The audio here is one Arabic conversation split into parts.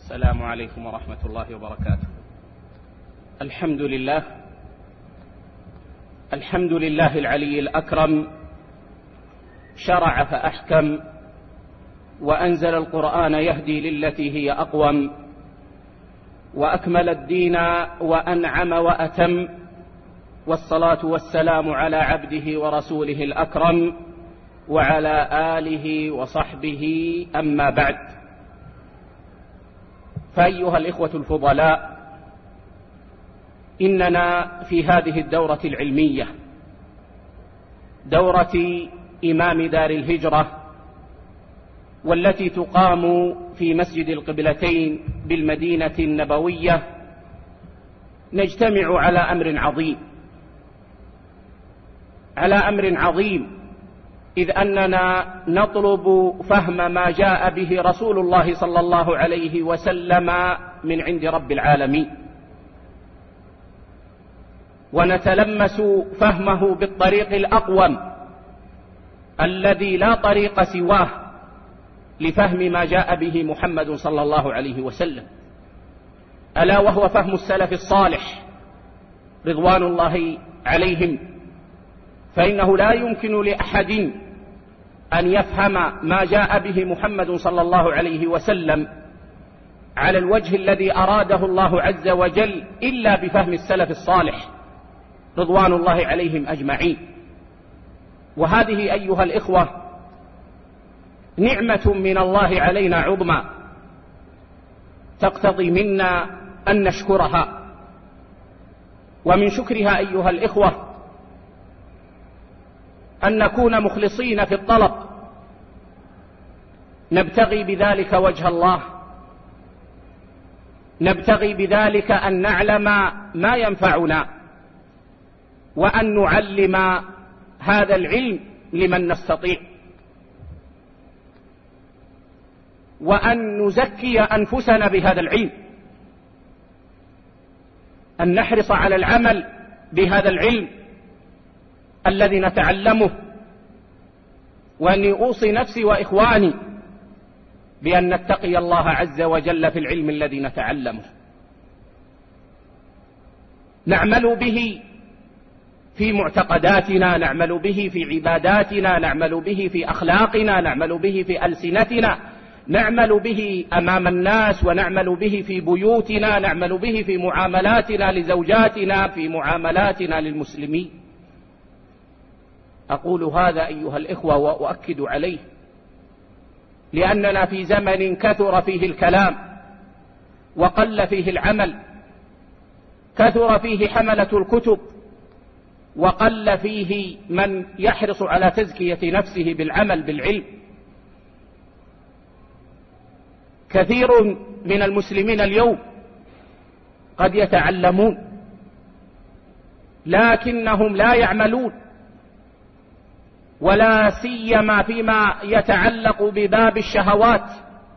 السلام عليكم ورحمة الله وبركاته. الحمد لله العلي الأكرم، شرع فأحكم، وأنزل القرآن يهدي للتي هي أقوم، وأكمل الدين وأنعم وأتم، والصلاة والسلام على عبده ورسوله الأكرم وعلى آله وصحبه، أما بعد. فأيها الإخوة الفضلاء، إننا في هذه الدورة العلمية، دورة إمام دار الهجرة، والتي تقام في مسجد القبلتين بالمدينة النبوية، نجتمع على أمر عظيم، إذ أننا نطلب فهم ما جاء به رسول الله صلى الله عليه وسلم من عند رب العالمين، ونتلمس فهمه بالطريق الأقوم الذي لا طريق سواه لفهم ما جاء به محمد صلى الله عليه وسلم، ألا وهو فهم السلف الصالح رضوان الله عليهم. فإنه لا يمكن لأحد أن يفهم ما جاء به محمد صلى الله عليه وسلم على الوجه الذي أراده الله عز وجل إلا بفهم السلف الصالح رضوان الله عليهم أجمعين. وهذه أيها الإخوة نعمة من الله علينا عظمى، تقتضي منا أن نشكرها. ومن شكرها أيها الإخوة أن نكون مخلصين في الطلب، نبتغي بذلك وجه الله، نبتغي بذلك أن نعلم ما ينفعنا، وأن نعلم هذا العلم لمن نستطيع، وأن نزكي أنفسنا بهذا العلم، أن نحرص على العمل بهذا العلم الذي نتعلمه. وأني أوصي نفسي وإخواني بأن نتقي الله عز وجل في العلم الذي نتعلمه، نعمل به في معتقداتنا، نعمل به في عباداتنا، نعمل به في أخلاقنا، نعمل به في ألسنتنا، نعمل به أمام الناس، ونعمل به في بيوتنا، نعمل به في معاملاتنا لزوجاتنا، في معاملاتنا للمسلمين. أقول هذا أيها الإخوة وأؤكد عليه، لأننا في زمن كثر فيه الكلام وقل فيه العمل، كثر فيه حملة الكتب وقل فيه من يحرص على تزكية نفسه بالعمل بالعلم. كثير من المسلمين اليوم قد يتعلمون لكنهم لا يعملون، ولا سيما فيما يتعلق بباب الشهوات.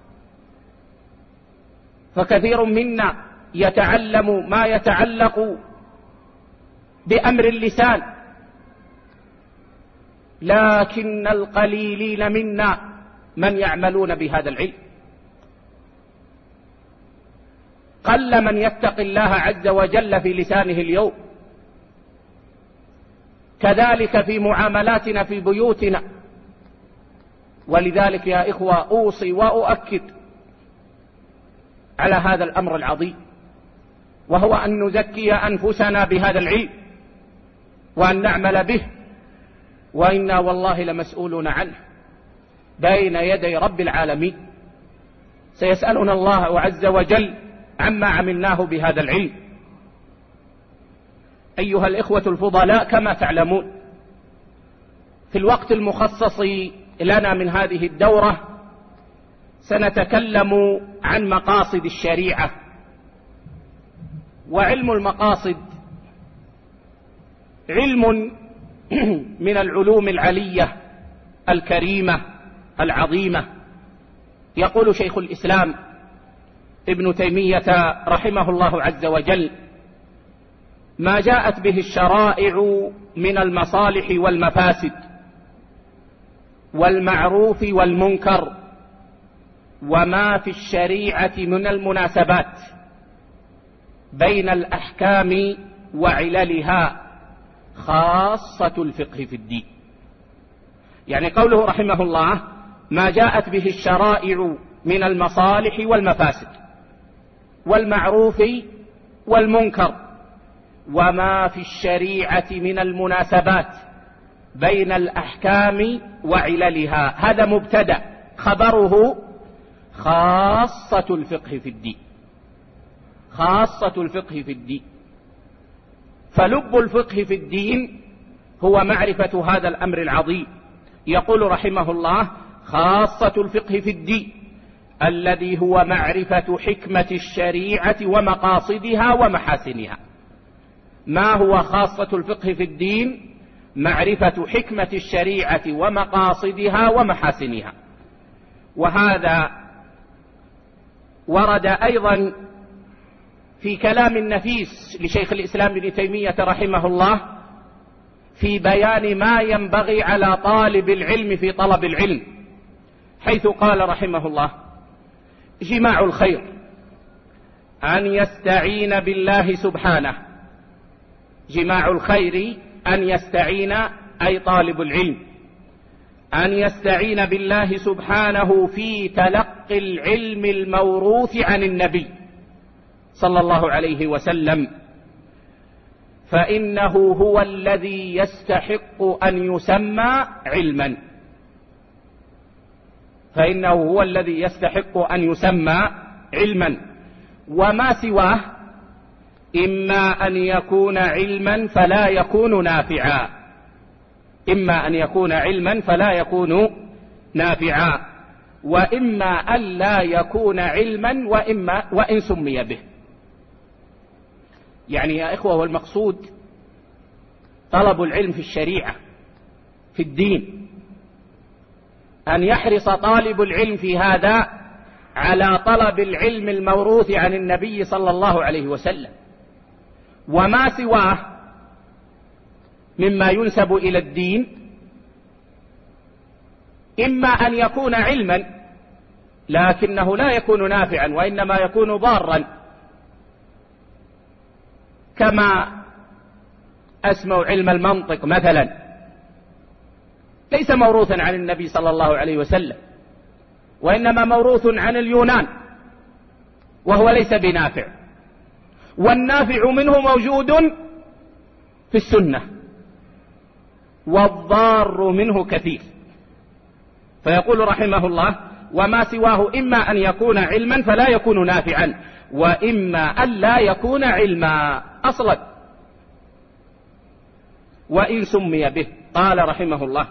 فكثير منا يتعلم ما يتعلق بأمر اللسان، لكن القليلين منا من يعملون بهذا العلم. قل من يتقي الله عز وجل في لسانه اليوم. كذلك في معاملاتنا في بيوتنا. ولذلك يا إخوة أوصي وأؤكد على هذا الأمر العظيم، وهو أن نزكي أنفسنا بهذا العلم وأن نعمل به، وإنا والله لمسؤولون عنه بين يدي رب العالمين. سيسألنا الله عز وجل عما عملناه بهذا العلم. أيها الإخوة الفضلاء، كما تعلمون في الوقت المخصص لنا من هذه الدورة سنتكلم عن مقاصد الشريعة. وعلم المقاصد علم من العلوم العلية الكريمة العظيمة. يقول شيخ الإسلام ابن تيمية رحمه الله عز وجل: ما جاءت به الشرائع من المصالح والمفاسد والمعروف والمنكر وما في الشريعة من المناسبات بين الأحكام وعللها خاصة الفقه في الدين. يعني قوله رحمه الله ما جاءت به الشرائع من المصالح والمفاسد والمعروف والمنكر وما في الشريعة من المناسبات بين الأحكام وعللها، هذا مبتدأ، خبره خاصة الفقه في الدين. خاصة الفقه في الدين، فلب الفقه في الدين هو معرفة هذا الأمر العظيم. يقول رحمه الله خاصة الفقه في الدين الذي هو معرفة حكمة الشريعة ومقاصدها ومحاسنها. ما هو خاصة الفقه في الدين؟ معرفة حكمة الشريعة ومقاصدها ومحاسنها. وهذا ورد أيضا في كلام النفيس لشيخ الإسلام ابن تيمية رحمه الله في بيان ما ينبغي على طالب العلم في طلب العلم، حيث قال رحمه الله جماع الخير أن يستعين بالله سبحانه. جماع الخير أن يستعين، أي طالب العلم أن يستعين بالله سبحانه في تلقي العلم الموروث عن النبي صلى الله عليه وسلم، فإنه هو الذي يستحق أن يسمى علما. فإنه هو الذي يستحق أن يسمى علما، وما سواه إما أن يكون علما فلا يكون نافعا، إما أن يكون علما فلا يكون نافعا، وإما أن لا يكون علما وإن سمي به. يعني يا إخوة، والمقصود طلب العلم في الشريعة في الدين، أن يحرص طالب العلم في هذا على طلب العلم الموروث عن النبي صلى الله عليه وسلم، وما سواه مما ينسب إلى الدين إما أن يكون علما لكنه لا يكون نافعا وإنما يكون ضارا، كما أسمع علم المنطق مثلا، ليس موروثا عن النبي صلى الله عليه وسلم وإنما موروث عن اليونان، وهو ليس بنافع، والنافع منه موجود في السنة والضار منه كثير. فيقول رحمه الله وما سواه إما أن يكون علما فلا يكون نافعا، وإما أن لا يكون علما أصلا وإن سمي به. قال رحمه الله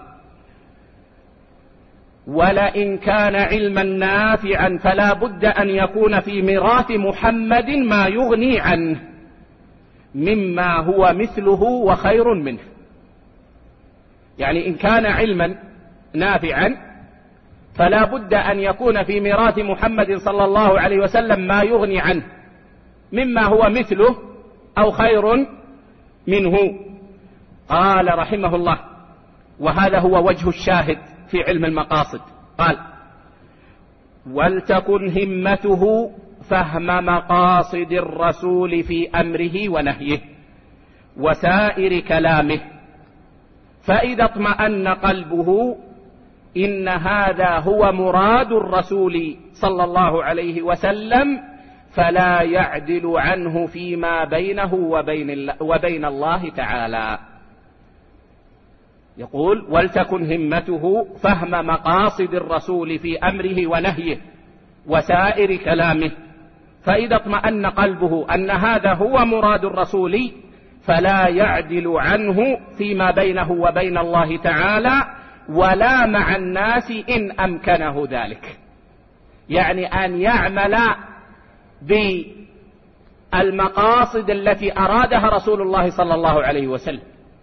ولئن كان علما نافعا فلا بد أن يكون في ميراث محمد ما يغني عنه مما هو مثله وخير منه. يعني إن كان علما نافعا فلا بد أن يكون في ميراث محمد صلى الله عليه وسلم ما يغني عنه مما هو مثله أو خير منه. قال رحمه الله وهذا هو وجه الشاهد في علم المقاصد، قال ولتكن همته فهم مقاصد الرسول في أمره ونهيه وسائر كلامه، فإذا اطمأن قلبه إن هذا هو مراد الرسول صلى الله عليه وسلم فلا يعدل عنه فيما بينه وبين الله تعالى. يقول ولتكن همته فهم مقاصد الرسول في أمره ونهيه وسائر كلامه، فإذا اطمأن قلبه أن هذا هو مراد الرسول فلا يعدل عنه فيما بينه وبين الله تعالى ولا مع الناس إن أمكنه ذلك. يعني أن يعمل بالمقاصد التي أرادها رسول الله صلى الله عليه وسلم،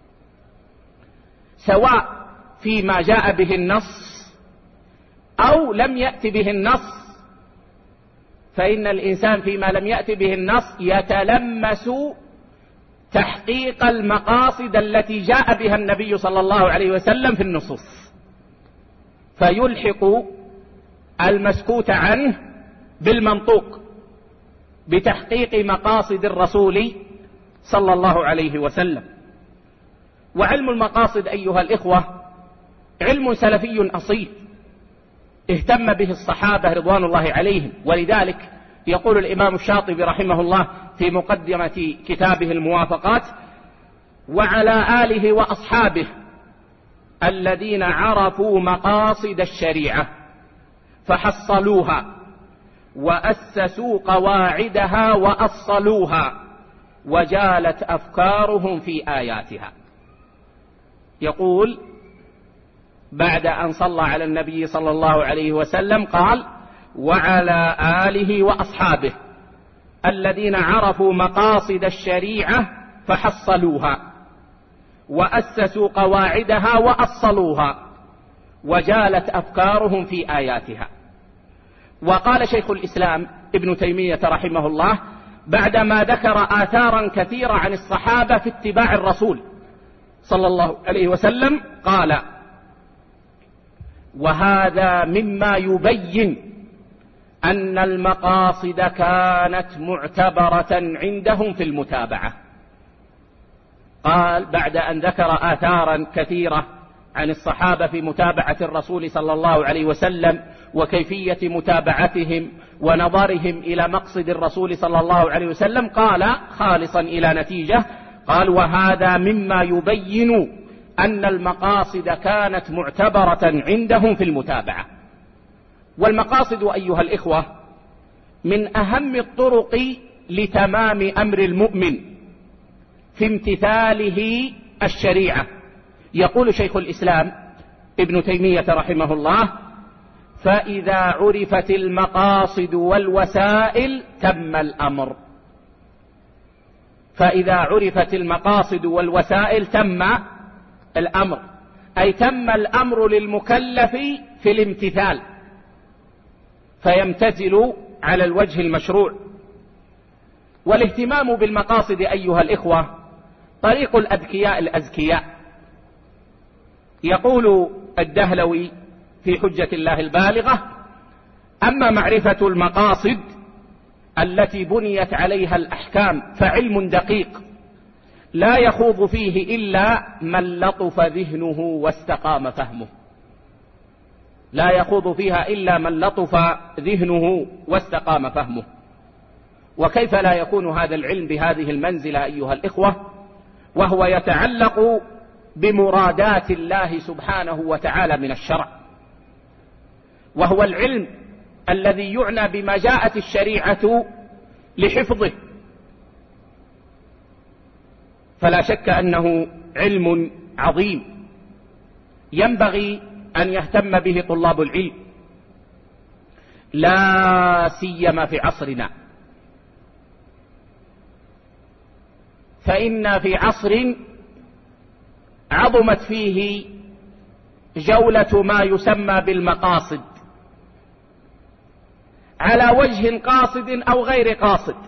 سواء فيما جاء به النص أو لم يأت به النص، فإن الإنسان فيما لم يأت به النص يتلمس تحقيق المقاصد التي جاء بها النبي صلى الله عليه وسلم في النصوص، فيلحق المسكوت عنه بالمنطوق بتحقيق مقاصد الرسول صلى الله عليه وسلم. وعلم المقاصد أيها الإخوة علم سلفي أصيل اهتم به الصحابة رضوان الله عليهم، ولذلك يقول الإمام الشاطبي رحمه الله في مقدمة كتابه الموافقات: وعلى آله وأصحابه الذين عرفوا مقاصد الشريعة فحصلوها وأسسوا قواعدها وأصلوها وجالت أفكارهم في آياتها. يقول بعد أن صلى على النبي صلى الله عليه وسلم قال: وعلى آله وأصحابه الذين عرفوا مقاصد الشريعة فحصلوها وأسسوا قواعدها وأصلوها وجالت أفكارهم في آياتها. وقال شيخ الإسلام ابن تيمية رحمه الله بعدما ذكر آثارا كثيرة عن الصحابة في اتباع الرسول صلى الله عليه وسلم قال: وهذا مما يبين أن المقاصد كانت معتبرة عندهم في المتابعة. قال بعد أن ذكر آثارا كثيرة عن الصحابة في متابعة الرسول صلى الله عليه وسلم وكيفية متابعتهم ونظرهم إلى مقصد الرسول صلى الله عليه وسلم، قال خالصا إلى نتيجة، قال: وهذا مما يبين أن المقاصد كانت معتبرة عندهم في المتابعة. والمقاصد أيها الإخوة من أهم الطرق لتمام أمر المؤمن في امتثاله الشريعة. يقول شيخ الإسلام ابن تيمية رحمه الله: فإذا عرفت المقاصد والوسائل تم الأمر. فإذا عرفت المقاصد والوسائل تم الأمر، أي تم الأمر للمكلف في الامتثال فيمتثل على الوجه المشروع. والاهتمام بالمقاصد أيها الإخوة طريق الأذكياء الأزكياء. يقول الدهلوي في حجة الله البالغة: أما معرفة المقاصد التي بنيت عليها الأحكام فعلم دقيق لا يخوض فيه إلا من لطف ذهنه واستقام فهمه. لا يخوض فيها إلا من لطف ذهنه واستقام فهمه. وكيف لا يكون هذا العلم بهذه المنزلة أيها الإخوة وهو يتعلق بمرادات الله سبحانه وتعالى من الشرع، وهو العلم الذي يعنى بما جاءت الشريعة لحفظه. فلا شك أنه علم عظيم ينبغي أن يهتم به طلاب العلم، لا سيما في عصرنا، فإن في عصر عظمت فيه جولة ما يسمى بالمقاصد على وجه قاصد أو غير قاصد،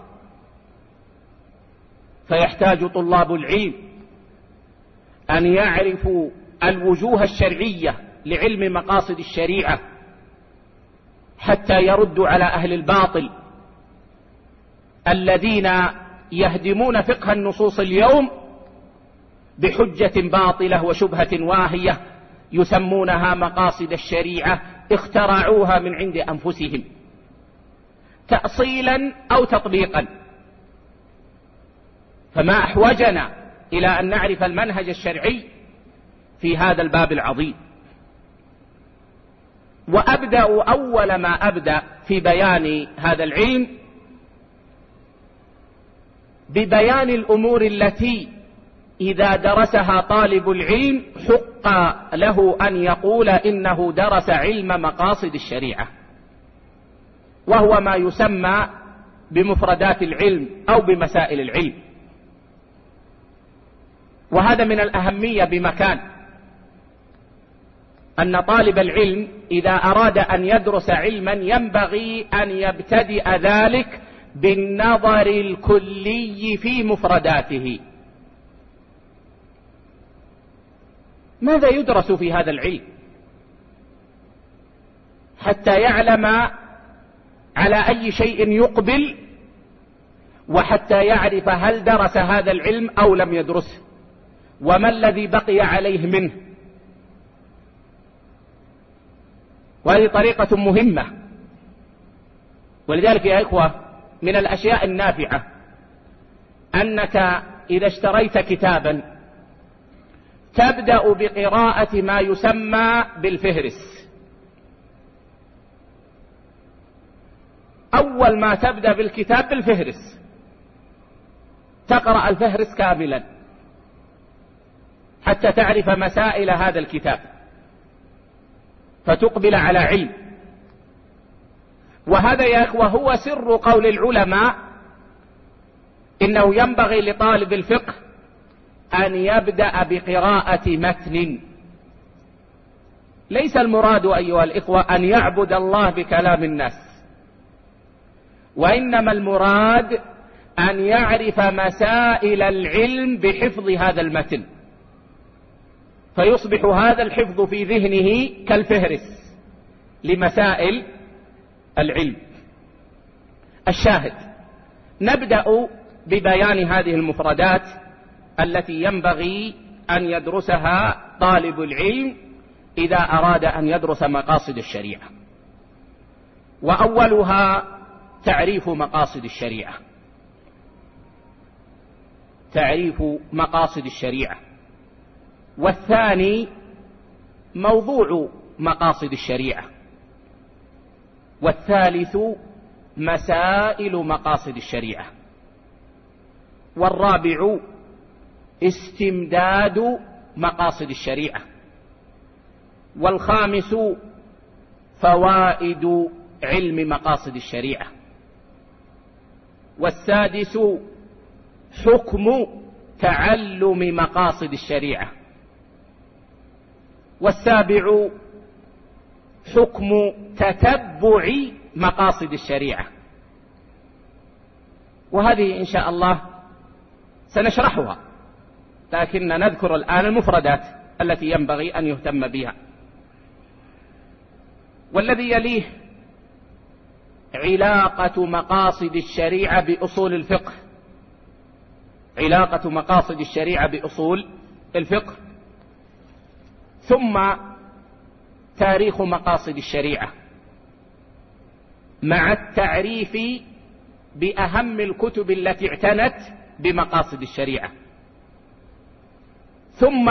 فيحتاج طلاب العلم أن يعرفوا الوجوه الشرعية لعلم مقاصد الشريعة حتى يردوا على أهل الباطل الذين يهدمون فقه النصوص اليوم بحجة باطلة وشبهة واهية يسمونها مقاصد الشريعة، اخترعوها من عند أنفسهم تأصيلا أو تطبيقا. فما أحوجنا إلى أن نعرف المنهج الشرعي في هذا الباب العظيم. وأبدأ أول ما أبدأ في بيان هذا العلم ببيان الأمور التي إذا درسها طالب العلم حق له أن يقول إنه درس علم مقاصد الشريعة، وهو ما يسمى بمفردات العلم أو بمسائل العلم. وهذا من الأهمية بمكان، أن طالب العلم إذا أراد أن يدرس علما ينبغي أن يبتدئ ذلك بالنظر الكلي في مفرداته. ماذا يدرس في هذا العلم؟ حتى يعلم على أي شيء يقبل، وحتى يعرف هل درس هذا العلم أو لم يدرسه، وما الذي بقي عليه منه. وهذه طريقة مهمة. ولذلك يا إخوة من الأشياء النافعة أنك إذا اشتريت كتابا تبدأ بقراءة ما يسمى بالفهرس. أول ما تبدأ بالكتاب بالفهرس، تقرأ الفهرس كاملا حتى تعرف مسائل هذا الكتاب فتقبل على علم. وهذا يا إخوة هو سر قول العلماء إنه ينبغي لطالب الفقه أن يبدأ بقراءة متن. ليس المراد أيها الإخوة أن يعبد الله بكلام الناس، وإنما المراد أن يعرف مسائل العلم بحفظ هذا المتن، فيصبح هذا الحفظ في ذهنه كالفهرس لمسائل العلم. الشاهد، نبدأ ببيان هذه المفردات التي ينبغي أن يدرسها طالب العلم إذا أراد أن يدرس مقاصد الشريعة. وأولها تعريف مقاصد الشريعة. تعريف مقاصد الشريعة. والثاني موضوع مقاصد الشريعة. والثالث مسائل مقاصد الشريعة. والرابع استمداد مقاصد الشريعة. والخامس فوائد علم مقاصد الشريعة. والسادس حكم تعلم مقاصد الشريعة. والسابع حكم تتبع مقاصد الشريعة. وهذه إن شاء الله سنشرحها، لكن نذكر الآن المفردات التي ينبغي أن يهتم بها. والذي يليه علاقة مقاصد الشريعة بأصول الفقه. علاقة مقاصد الشريعة بأصول الفقه. ثم تاريخ مقاصد الشريعة مع التعريف بأهم الكتب التي اعتنت بمقاصد الشريعة. ثم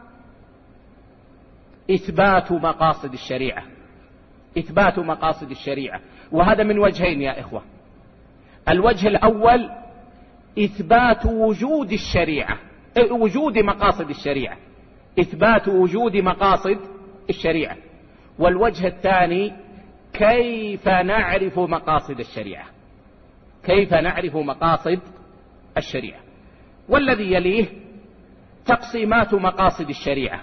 إثبات مقاصد الشريعة. إثبات مقاصد الشريعة، وهذا من وجهين يا إخوة. الوجه الأول إثبات وجود الشريعة، وجود مقاصد الشريعة، إثبات وجود مقاصد الشريعة. والوجه الثاني كيف نعرف مقاصد الشريعة. كيف نعرف مقاصد الشريعة. والذي يليه تقسيمات مقاصد الشريعة.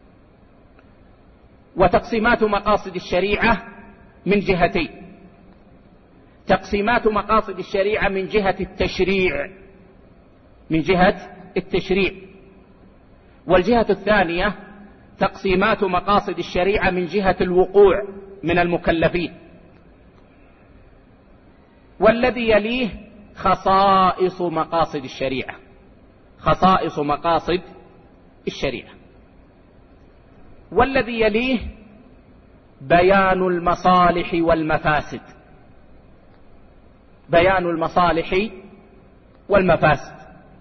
وتقسيمات مقاصد الشريعة من جهتين: تقسيمات مقاصد الشريعة من جهة التشريع، من جهة التشريع. والجهة الثانية تقسيمات مقاصد الشريعة من جهة الوقوع من المكلفين. والذي يليه خصائص مقاصد الشريعة. خصائص مقاصد الشريعة. والذي يليه بيان المصالح والمفاسد. بيان المصالح والمفاسد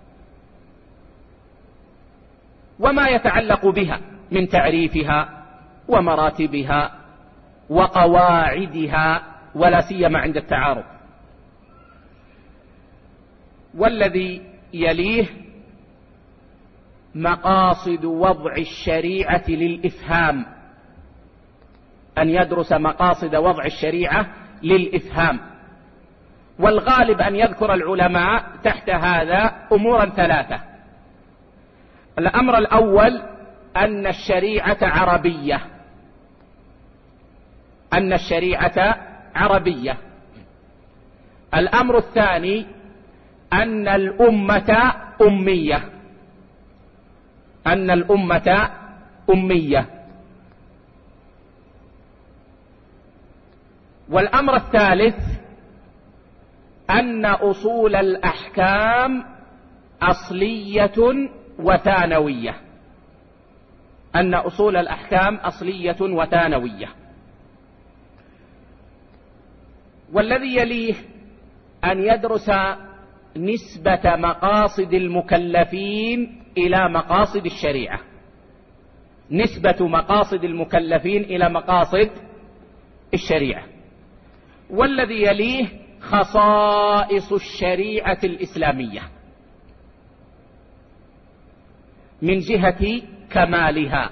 وما يتعلق بها من تعريفها ومراتبها وقواعدها، ولا سيما عند التعارف. والذي يليه مقاصد وضع الشريعة للإفهام، أن يدرس مقاصد وضع الشريعة للإفهام. والغالب أن يذكر العلماء تحت هذا أمورا ثلاثة. الأمر الأول أن الشريعة عربية. أن الشريعة عربية. الأمر الثاني أن الأمة أمية. أن الأمة أمية. والأمر الثالث أن أصول الأحكام أصلية وثانوية، أن أصول الأحكام أصلية وثانوية. والذي يليه أن يدرس نسبة مقاصد المكلفين إلى مقاصد الشريعة، نسبة مقاصد المكلفين إلى مقاصد الشريعة. والذي يليه خصائص الشريعة الإسلامية من جهة كمالها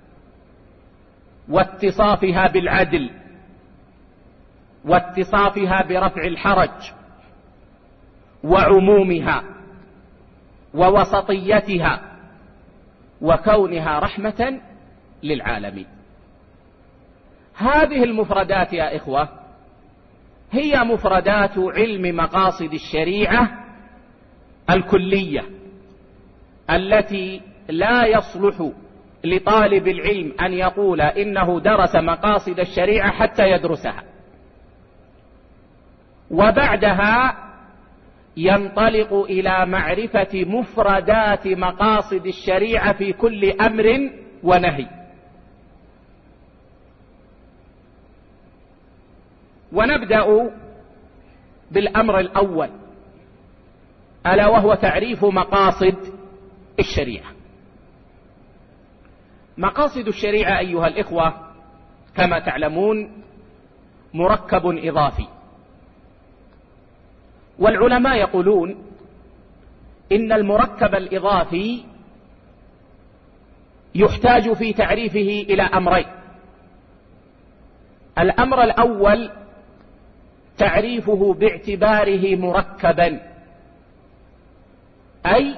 واتصافها بالعدل واتصافها برفع الحرج وعمومها ووسطيتها وكونها رحمة للعالمين. هذه المفردات يا إخوة هي مفردات علم مقاصد الشريعة الكلية، التي لا يصلح لطالب العلم أن يقول إنه درس مقاصد الشريعة حتى يدرسها، وبعدها ينطلق إلى معرفة مفردات مقاصد الشريعة في كل أمر ونهي. ونبدأ بالأمر الأول، ألا وهو تعريف مقاصد الشريعة. مقاصد الشريعة أيها الإخوة كما تعلمون مركب إضافي، والعلماء يقولون إن المركب الإضافي يحتاج في تعريفه إلى أمرين. الأمر الأول تعريفه باعتباره مركبا، أي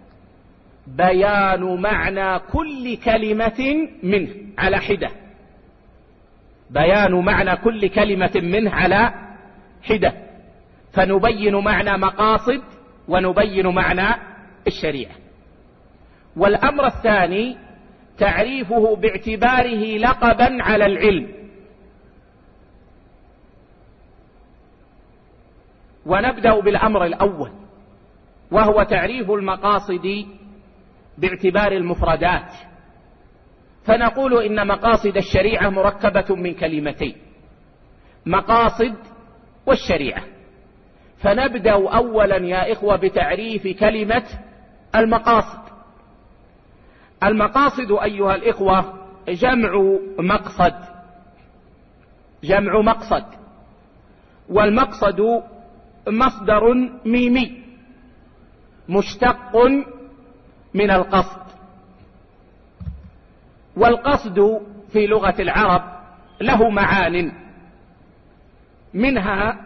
بيان معنى كل كلمة منه على حدة، بيان معنى كل كلمة منه على حدة، فنبين معنى مقاصد ونبين معنى الشريعة. والأمر الثاني تعريفه باعتباره لقبا على العلم. ونبدأ بالأمر الأول، وهو تعريف المقاصد باعتبار المفردات. فنقول إن مقاصد الشريعة مركبة من كلمتين، مقاصد والشريعة. فنبدأ أولا يا إخوة بتعريف كلمة المقاصد. المقاصد أيها الإخوة جمع مقصد، جمع مقصد، والمقصد مصدر ميمي مشتق من القصد. والقصد في لغة العرب له معان، منها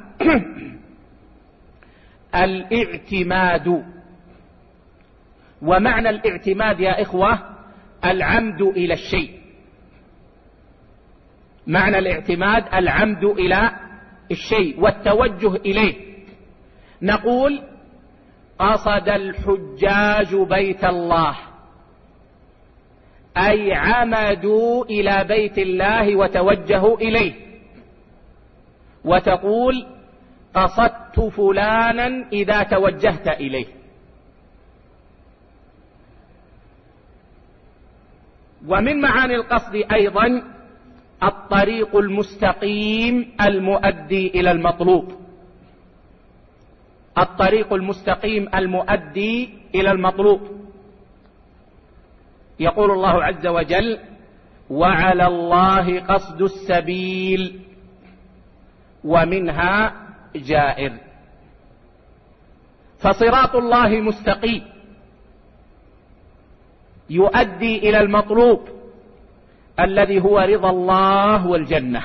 الاعتماد. ومعنى الاعتماد يا إخوة العمد إلى الشيء، معنى الاعتماد العمد إلى الشيء والتوجه إليه. نقول قصد الحجاج بيت الله، أي عمدوا إلى بيت الله وتوجهوا إليه. وتقول قصدت فلانا إذا توجهت إليه. ومن معاني القصد أيضا الطريق المستقيم المؤدي إلى المطلوب، الطريق المستقيم المؤدي إلى المطلوب. يقول الله عز وجل وعلى الله قصد السبيل ومنها جائر. فصراط الله مستقيم يؤدي إلى المطلوب الذي هو رضا الله والجنة.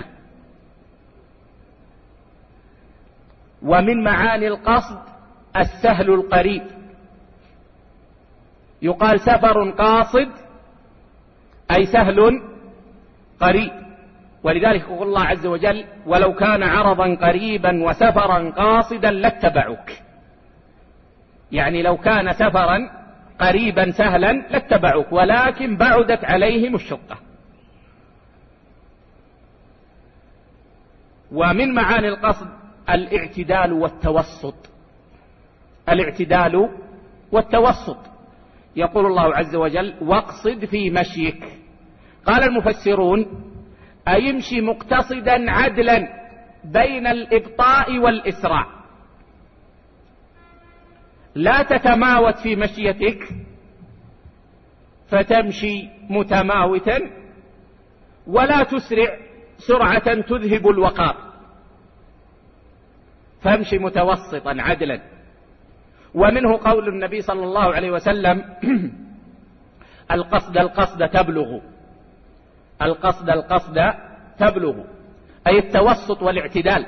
ومن معاني القصد السهل القريب، يقال سفر قاصد أي سهل قريب. ولذلك يقول الله عز وجل ولو كان عرضا قريبا وسفرا قاصدا لاتبعوك، يعني لو كان سفرا قريبا سهلا لاتبعوك ولكن بعدت عليهم الشقة. ومن معاني القصد الاعتدال والتوسط. الاعتدال والتوسط. يقول الله عز وجل: واقصد في مشيك. قال المفسرون: أيمشي مقتصدا عدلا بين الإبطاء والإسراع، لا تتماوت في مشيتك فتمشي متماوتا، ولا تسرع سرعة تذهب الوقار، فامشي متوسطا عدلا. ومنه قول النبي صلى الله عليه وسلم: القصد تبلغ. القصد تبلغ، أي التوسط والاعتدال.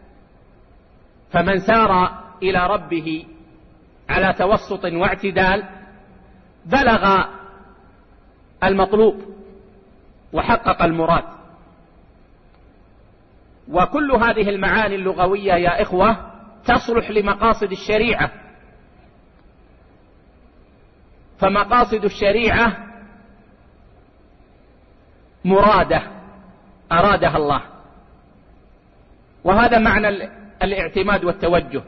فمن سار إلى ربه على توسط واعتدال بلغ المطلوب وحقق المراد. وكل هذه المعاني اللغوية يا إخوة تصلح لمقاصد الشريعة. فمقاصد الشريعة مرادة أرادها الله، وهذا معنى الاعتماد والتوجه.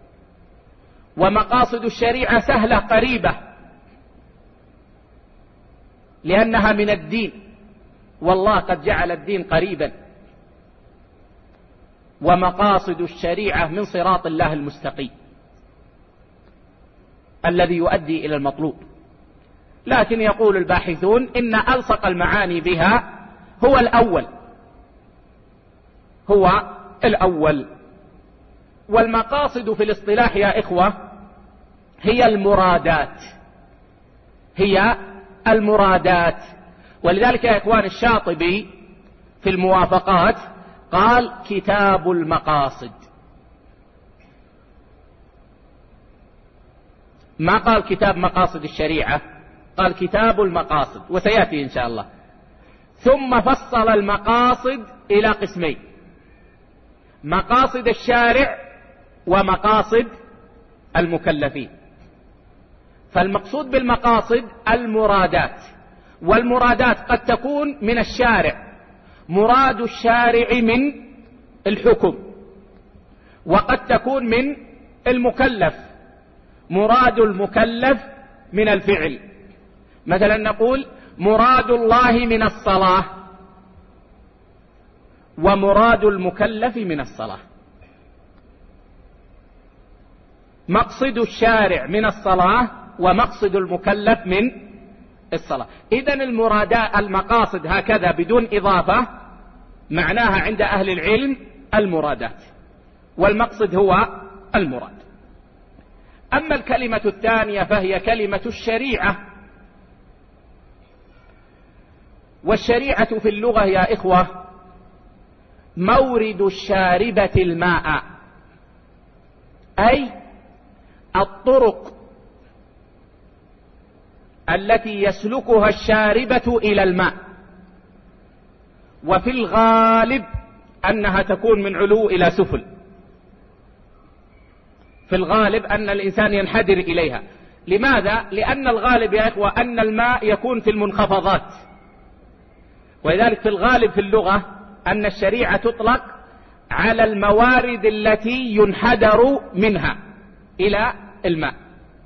ومقاصد الشريعة سهلة قريبة لأنها من الدين، والله قد جعل الدين قريبا. ومقاصد الشريعة من صراط الله المستقيم الذي يؤدي إلى المطلوب. لكن يقول الباحثون إن ألصق المعاني بها هو الأول. والمقاصد في الاصطلاح يا إخوة هي المرادات. ولذلك يا إخوان الشاطبي في الموافقات قال: كتاب المقاصد. ما قال كتاب مقاصد الشريعة، قال كتاب المقاصد، وسيأتي إن شاء الله. ثم فصل المقاصد إلى قسمين: مقاصد الشارع ومقاصد المكلفين. فالمقصود بالمقاصد المرادات، والمرادات قد تكون من الشارع، مراد الشارع من الحكم، وقد تكون من المكلف، مراد المكلف من الفعل. مثلا نقول: مراد الله من الصلاة، ومراد المكلف من الصلاة. مقصد الشارع من الصلاة، ومقصد المكلف من الصلاة. إذن المقاصد هكذا بدون إضافة معناها عند أهل العلم المرادات، والمقصد هو المراد. أما الكلمة الثانية فهي كلمة الشريعة. والشريعة في اللغة يا إخوة مورد الشاربة الماء، أي الطرق التي يسلكها الشاربة إلى الماء. وفي الغالب أنها تكون من علو إلى سفل، في الغالب أن الإنسان ينحدر إليها. لماذا؟ لأن الغالب يا إخوة أن الماء يكون في المنخفضات، ولذلك في الغالب في اللغة أن الشريعة تطلق على الموارد التي ينحدر منها إلى الماء.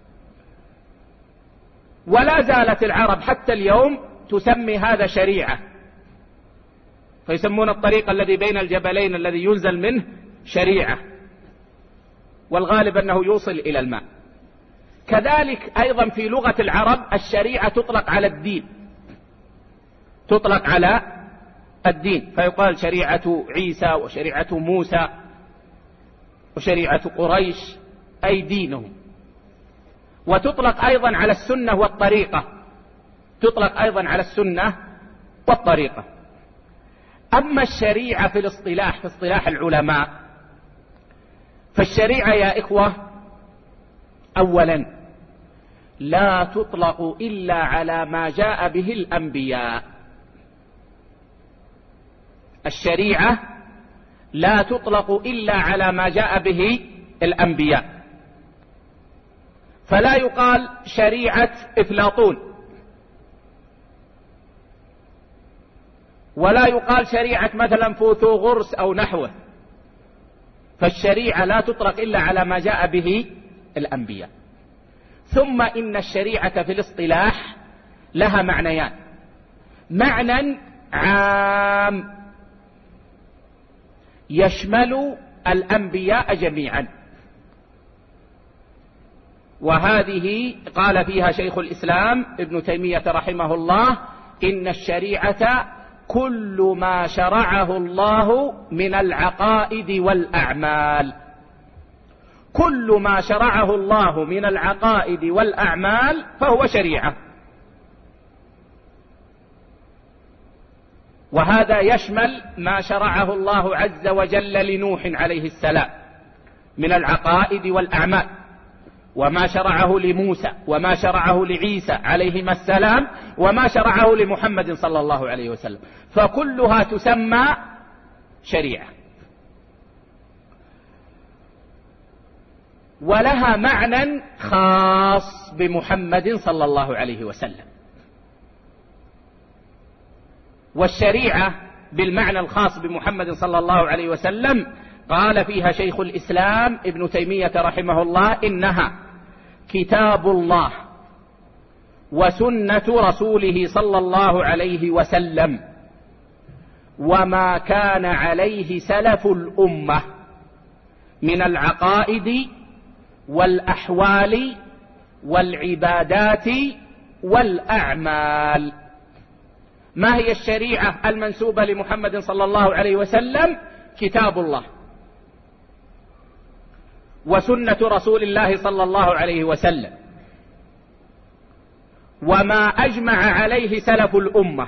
ولا زالت العرب حتى اليوم تسمي هذا شريعة، فيسمون الطريق الذي بين الجبلين الذي ينزل منه شريعة، والغالب أنه يوصل إلى الماء. كذلك أيضا في لغة العرب الشريعة تطلق على الدين، تطلق على الدين، فيقال شريعة عيسى وشريعة موسى وشريعة قريش، أي دينهم. وتطلق أيضا على السنة والطريقة، تطلق أيضا على السنة والطريقة. أما الشريعة في الاصطلاح، في اصطلاح العلماء، فالشريعة يا إخوة أولا لا تطلق إلا على ما جاء به الأنبياء. الشريعة لا تطلق إلا على ما جاء به الأنبياء. فلا يقال شريعة إفلاطون، ولا يقال شريعة مثلا فوثوغرس أو نحوه، فالشريعة لا تطلق إلا على ما جاء به الأنبياء. ثم إن الشريعة في الاصطلاح لها معنيان: معنى عام يشمل الأنبياء جميعا، وهذه قال فيها شيخ الإسلام ابن تيمية رحمه الله: إن الشريعة كل ما شرعه الله من العقائد والأعمال. كل ما شرعه الله من العقائد والأعمال فهو شريعة، وهذا يشمل ما شرعه الله عز وجل لنوح عليه السلام من العقائد والأعمال، وما شرعه لموسى، وما شرعه لعيسى عليهما السلام، وما شرعه لمحمد صلى الله عليه وسلم، فكلها تسمى شريعة، ولها معنى خاص بمحمد صلى الله عليه وسلم. والشريعة بالمعنى الخاص بمحمد صلى الله عليه وسلم قال فيها شيخ الإسلام ابن تيمية رحمه الله: إنها كتاب الله وسنة رسوله صلى الله عليه وسلم وما كان عليه سلف الأمة من العقائد والأحوال والعبادات والأعمال. ما هي الشريعة المنسوبة لمحمد صلى الله عليه وسلم؟ كتاب الله وسنة رسول الله صلى الله عليه وسلم وما أجمع عليه سلف الأمة،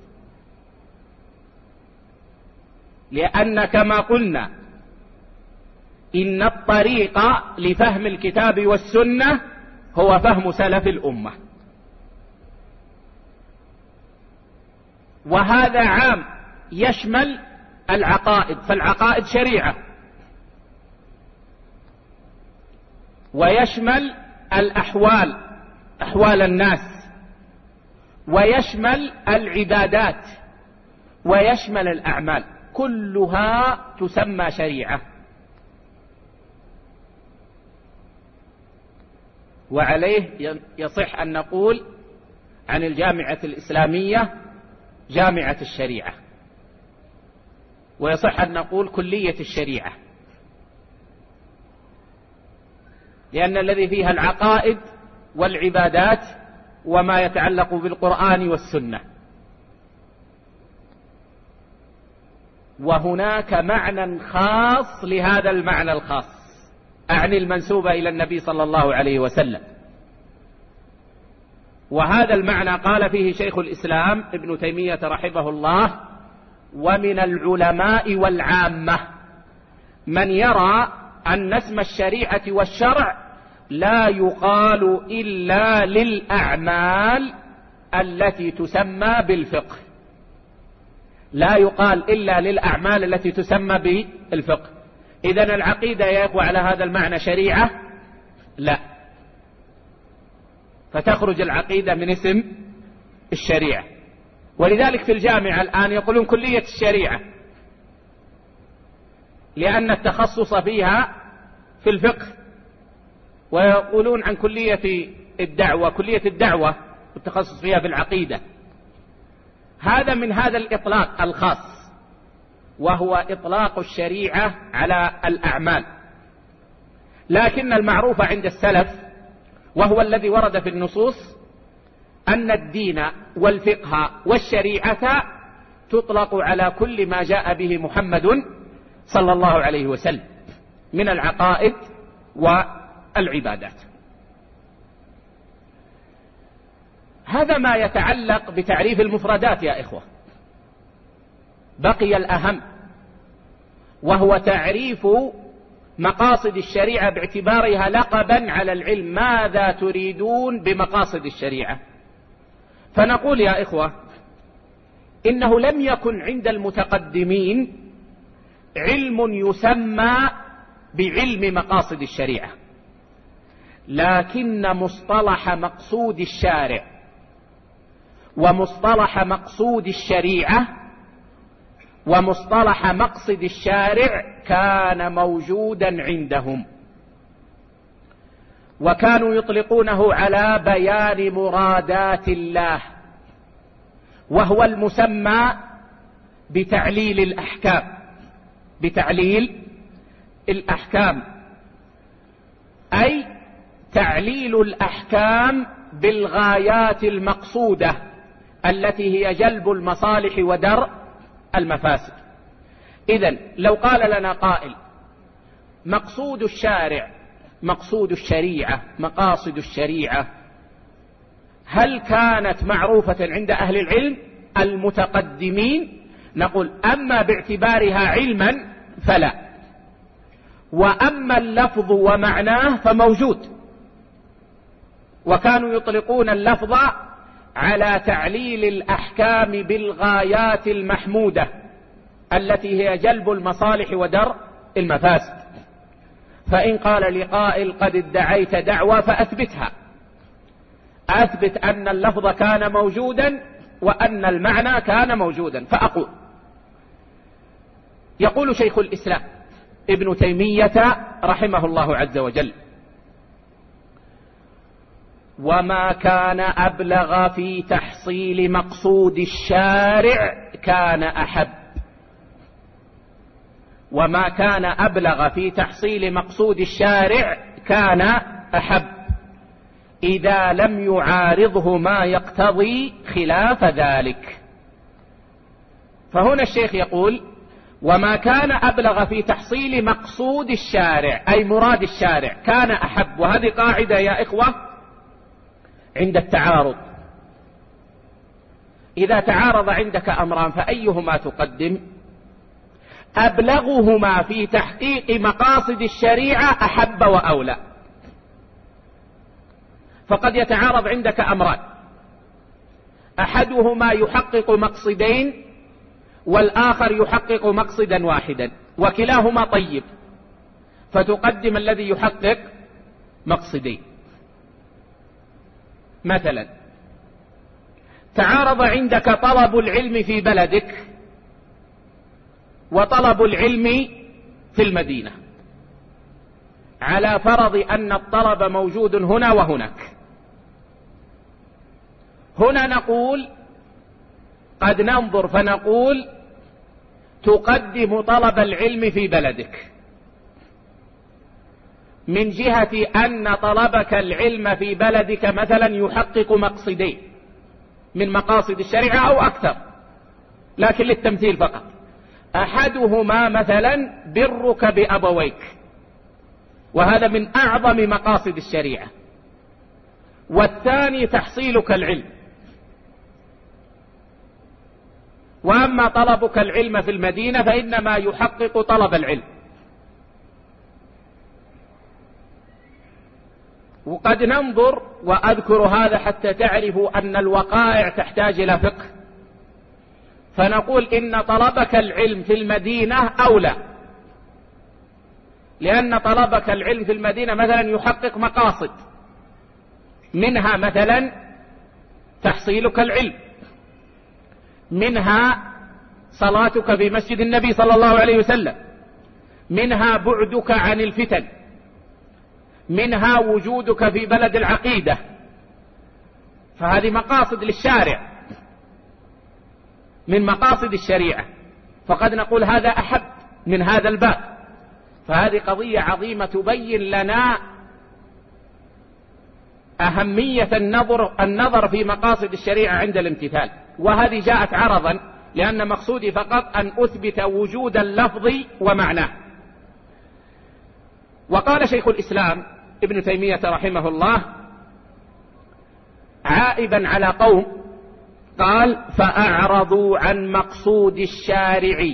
لأن كما قلنا إن الطريق لفهم الكتاب والسنة هو فهم سلف الأمة، وهذا عام يشمل العقائد، فالعقائد شريعة، ويشمل الأحوال، أحوال الناس، ويشمل العبادات، ويشمل الأعمال، كلها تسمى شريعة. وعليه يصح أن نقول عن الجامعة الإسلامية جامعة الشريعة، ويصح أن نقول كلية الشريعة، لأن الذي فيها العقائد والعبادات وما يتعلق بالقرآن والسنة. وهناك معنى خاص لهذا المعنى الخاص، أعني المنسوبة إلى النبي صلى الله عليه وسلم، وهذا المعنى قال فيه شيخ الإسلام ابن تيمية رحمه الله: ومن العلماء والعامة من يرى أن اسم الشريعة والشرع لا يقال إلا للأعمال التي تسمى بالفقه، لا يقال إلا للأعمال التي تسمى بالفقه. إذن العقيدة يا إخوة على هذا المعنى شريعة؟ لا، فتخرج العقيدة من اسم الشريعة. ولذلك في الجامعة الآن يقولون كلية الشريعة، لأن التخصص فيها في الفقه، ويقولون عن كلية الدعوة كلية الدعوة والتخصص فيها في العقيدة. هذا من هذا الإطلاق الخاص، وهو إطلاق الشريعة على الأعمال. لكن المعروف عند السلف، وهو الذي ورد في النصوص، أن الدين والفقه والشريعة تطلق على كل ما جاء به محمد صلى الله عليه وسلم من العقائد والعبادات. هذا ما يتعلق بتعريف المفردات يا إخوة. بقي الأهم، وهو تعريف مقاصد الشريعة باعتبارها لقبا على العلم. ماذا تريدون بمقاصد الشريعة؟ فنقول يا إخوة إنه لم يكن عند المتقدمين علم يسمى بعلم مقاصد الشريعة، لكن مصطلح مقصود الشارع ومصطلح مقصود الشريعة ومصطلح مقصد الشارع كان موجودا عندهم، وكانوا يطلقونه على بيان مرادات الله، وهو المسمى بتعليل الأحكام. بتعليل الأحكام أي تعليل الأحكام بالغايات المقصودة التي هي جلب المصالح ودرء المفاسد. إذن لو قال لنا قائل مقصود الشارع، مقصود الشريعة، مقاصد الشريعة، هل كانت معروفة عند أهل العلم المتقدمين؟ نقول أما باعتبارها علما فلا، وأما اللفظ ومعناه فموجود. وكانوا يطلقون اللفظ على تعليل الأحكام بالغايات المحمودة التي هي جلب المصالح ودرء المفاسد. فإن قال لقائل قد ادعيت دعوى فأثبتها، أثبت أن اللفظ كان موجودا وأن المعنى كان موجودا. فأقول يقول شيخ الإسلام ابن تيمية رحمه الله عز وجل: وما كان أبلغ في تحصيل مقصود الشارع كان أحب. وما كان أبلغ في تحصيل مقصود الشارع كان أحب إذا لم يعارضه ما يقتضي خلاف ذلك. فهنا الشيخ يقول: وما كان أبلغ في تحصيل مقصود الشارع أي مراد الشارع كان أحب. وهذه قاعدة يا إخوة عند التعارض، إذا تعارض عندك أمران فأيهما تقدم؟ أبلغهما في تحقيق مقاصد الشريعة أحب وأولى. فقد يتعارض عندك أمران، أحدهما يحقق مقصدين والآخر يحقق مقصدا واحدا، وكلاهما طيب، فتقدم الذي يحقق مقصدين. مثلا تعارض عندك طلب العلم في بلدك وطلب العلم في المدينة، على فرض أن الطلب موجود هنا وهناك. هنا نقول قد ننظر فنقول تقدم طلب العلم في بلدك من جهة أن طلبك العلم في بلدك مثلا يحقق مقصدين من مقاصد الشريعة أو أكثر، لكن للتمثيل فقط. أحدهما مثلا برك بأبويك، وهذا من أعظم مقاصد الشريعة، والثاني تحصيلك العلم. وأما طلبك العلم في المدينة فإنما يحقق طلب العلم. وقد ننظر، وأذكر هذا حتى تعرفوا أن الوقائع تحتاج إلى فقه، فنقول إن طلبك العلم في المدينة أولى، لأن طلبك العلم في المدينة مثلا يحقق مقاصد، منها مثلا تحصيلك العلم، منها صلاتك في مسجد النبي صلى الله عليه وسلم، منها بعدك عن الفتن، منها وجودك في بلد العقيدة. فهذه مقاصد للشارع من مقاصد الشريعة، فقد نقول هذا أحب من هذا الباب. فهذه قضية عظيمة تبين لنا أهمية النظر في مقاصد الشريعة عند الامتثال. وهذه جاءت عرضا، لأن مقصودي فقط أن أثبت وجود اللفظ ومعناه. وقال شيخ الإسلام ابن تيمية رحمه الله عائبا على قوم، قال: فأعرضوا عن مقصود الشارع.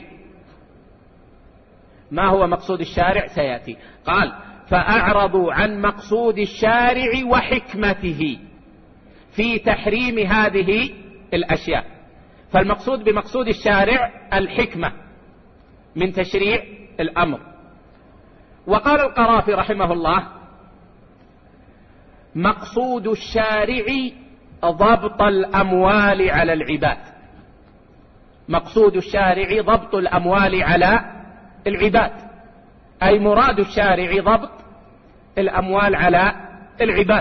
ما هو مقصود الشارع؟ سيأتي. قال: فأعرضوا عن مقصود الشارع وحكمته في تحريم هذه الأشياء. فالمقصود بمقصود الشارع الحكمة من تشريع الأمر. وقال القرافي رحمه الله: مقصود الشارع ضبط الأموال على العباد. مقصود الشارع ضبط الأموال على العباد، أي مراد الشارع ضبط الأموال على العباد.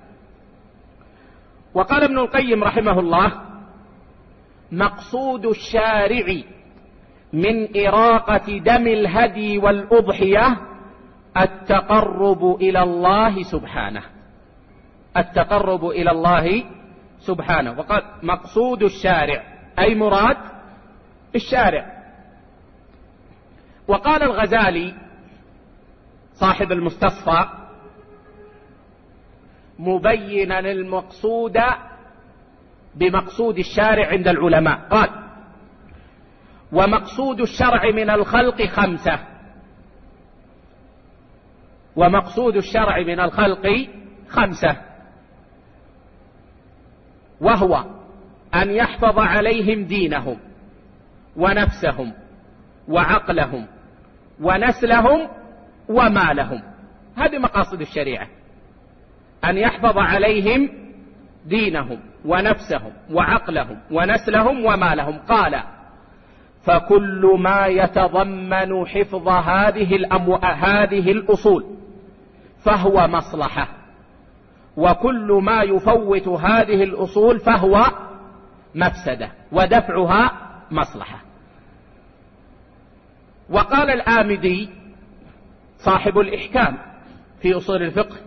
وقال ابن القيم رحمه الله: مقصود الشارع من إراقة دم الهدي والأضحية التقرب إلى الله سبحانه، التقرب إلى الله سبحانه. وقال مقصود الشارع أي مراد الشارع. وقال الغزالي صاحب المستصفى مبينا المقصود بمقصود الشارع عند العلماء، قال: ومقصود الشرع من الخلق 5، ومقصود الشرع من الخلق 5، وهو أن يحفظ عليهم دينهم ونفسهم وعقلهم ونسلهم ومالهم. هذه مقاصد الشريعة، أن يحفظ عليهم دينهم ونفسهم وعقلهم ونسلهم ومالهم. قال: فكل ما يتضمن حفظ هذه الأصول فهو مصلحة، وكل ما يفوت هذه الأصول فهو مفسدة، ودفعها مصلحة. وقال الآمدي صاحب الإحكام في أصول الفقه: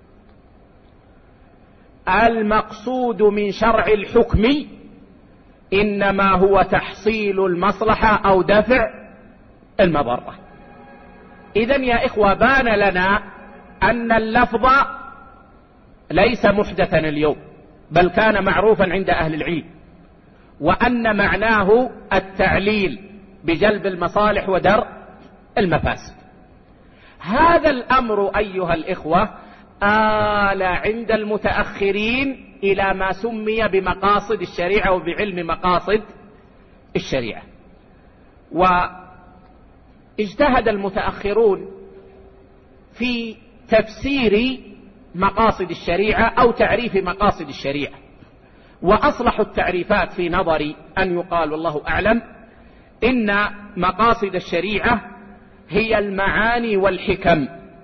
المقصود من شرع الحكم إنما هو تحصيل المصلحة أو دفع المضرة. إذن يا إخوة بان لنا أن اللفظ ليس محدثا اليوم، بل كان معروفا عند أهل العلم، وأن معناه التعليل بجلب المصالح ودرء المفاسد. هذا الأمر أيها الإخوة آل عند المتأخرين إلى ما سمي بمقاصد الشريعة وبعلم مقاصد الشريعة. واجتهد المتأخرون في تفسير مقاصد الشريعة أو تعريف مقاصد الشريعة، وأصلح التعريفات في نظري أن يقال والله أعلم إن مقاصد الشريعة هي المعاني والحكم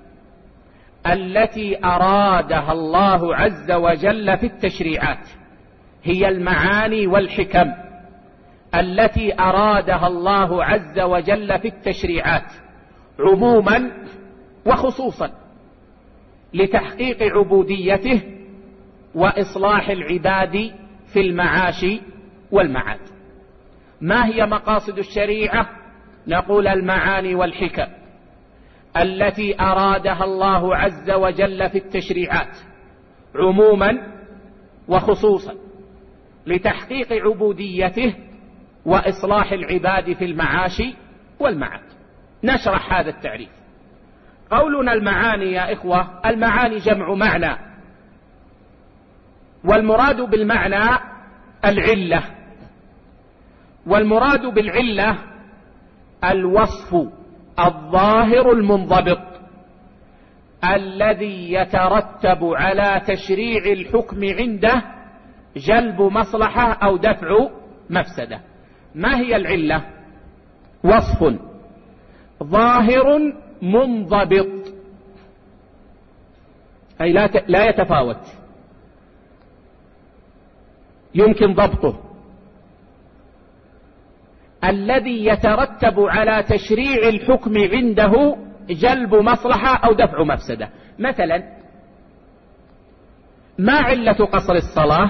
التي أرادها الله عز وجل في التشريعات، هي المعاني والحكم التي أرادها الله عز وجل في التشريعات عموما وخصوصا لتحقيق عبوديته وإصلاح العباد في المعاش والمعاد. ما هي مقاصد الشريعة؟ نقول المعاني والحكم التي أرادها الله عز وجل في التشريعات عموما وخصوصا لتحقيق عبوديته وإصلاح العباد في المعاش والمعاد. نشرح هذا التعريف. قولنا المعاني يا إخوة، المعاني جمع معنى، والمراد بالمعنى العلة، والمراد بالعلة الوصف الظاهر المنضبط الذي يترتب على تشريع الحكم عنده جلب مصلحة أو دفع مفسدة. ما هي العلة؟ وصف ظاهر منضبط، أي لا يتفاوت، يمكن ضبطه، الذي يترتب على تشريع الحكم عنده جلب مصلحة أو دفع مفسدة. مثلا ما علة قصر الصلاة؟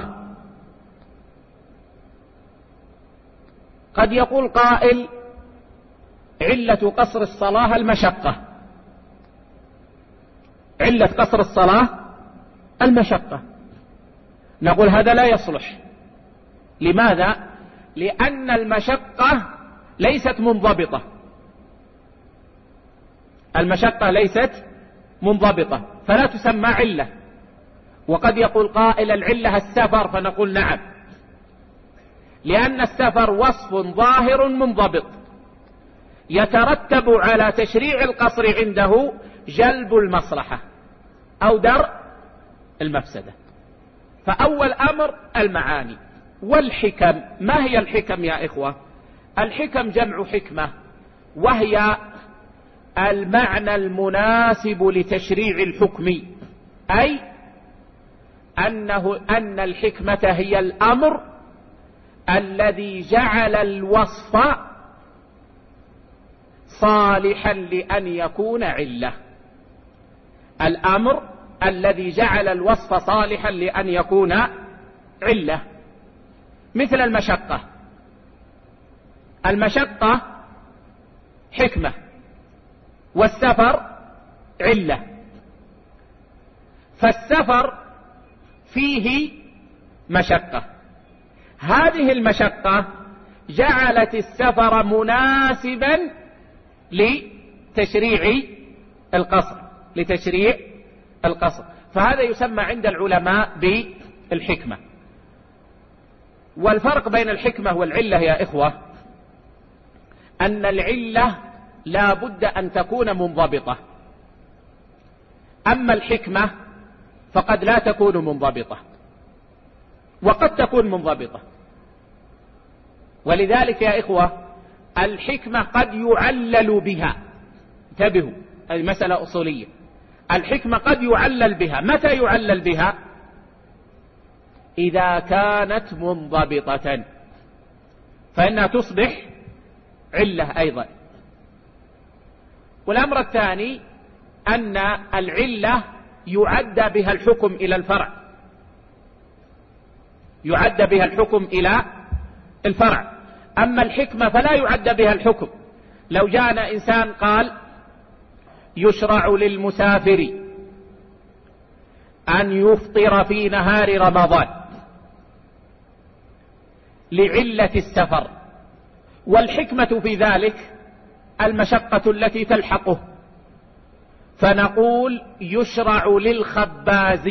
قد يقول قائل علة قصر الصلاة المشقة، علة قصر الصلاة المشقة. نقول هذا لا يصلح. لماذا؟ لأن المشقة ليست منضبطة، المشقة ليست منضبطة فلا تسمى علة. وقد يقول قائل العلة السفر، فنقول نعم، لأن السفر وصف ظاهر منضبط يترتب على تشريع القصر عنده جلب المصلحة أو درء المفسدة. فأول أمر المعاني. والحكم، ما هي الحكم يا إخوة؟ الحكم جمع حكمة، وهي المعنى المناسب لتشريع الحكم، أي أن الحكمة هي الأمر الذي جعل الوصف صالحا لأن يكون علة. الأمر الذي جعل الوصف صالحا لأن يكون علة، مثل المشقة. المشقة حكمة، والسفر علة. فالسفر فيه مشقة، هذه المشقة جعلت السفر مناسبا لتشريع القصر، فهذا يسمى عند العلماء بالحكمة. والفرق بين الحكمة والعلة يا إخوة أن العلة لا بد أن تكون منضبطة، أما الحكمة فقد لا تكون منضبطة وقد تكون منضبطة. ولذلك يا إخوة الحكمة قد يعلل بها، انتبهوا هذه مسألة أصولية، الحكمة قد يعلل بها. متى يعلل بها؟ إذا كانت منضبطة فإنها تصبح علة أيضا. والأمر الثاني أن العلة يعد بها الحكم إلى الفرع، يعد بها الحكم إلى الفرع. أما الحكمة فلا يعد بها الحكم. لو جاءنا إنسان قال يشرع للمسافر أن يفطر في نهار رمضان لعلة السفر، والحكمة في ذلك المشقة التي تلحقه، فنقول يشرع للخباز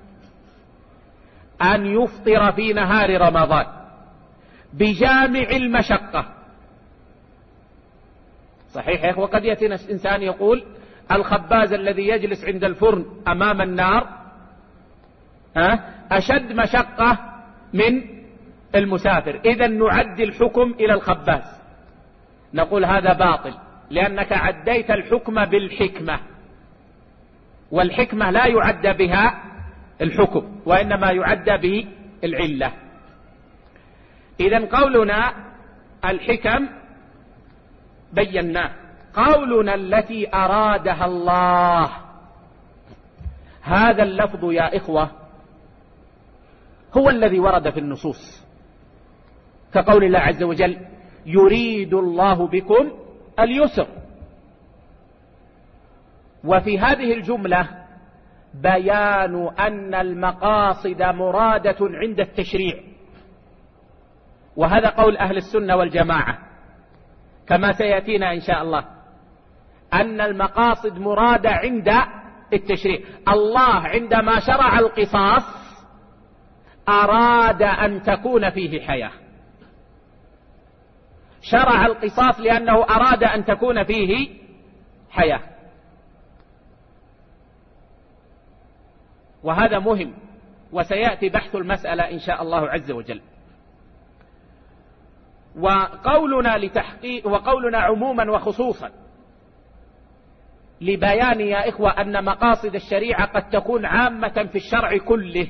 أن يفطر في نهار رمضان بجامع المشقة. صحيح يا إخوة، قد يأتي إنسان يقول الخباز الذي يجلس عند الفرن أمام النار أشد مشقة من المسافر، إذن نعد الحكم إلى الخباز. نقول هذا باطل، لأنك عديت الحكم بالحكمة، والحكمة لا يعد بها الحكم وإنما يعد به العلة. إذن قولنا الحكم بيناه. قولنا التي أرادها الله، هذا اللفظ يا إخوة هو الذي ورد في النصوص، كقول الله عز وجل يريد الله بكم اليسر. وفي هذه الجملة بيان أن المقاصد مرادة عند التشريع، وهذا قول أهل السنة والجماعة كما سيأتينا إن شاء الله، أن المقاصد مرادة عند التشريع. الله عندما شرع القصاص أراد أن تكون فيه حياة، شرع القصاص لأنه أراد أن تكون فيه حياة، وهذا مهم وسيأتي بحث المسألة إن شاء الله عز وجل. وقولنا عموما وخصوصا لبيان يا إخوة أن مقاصد الشريعة قد تكون عامة في الشرع كله،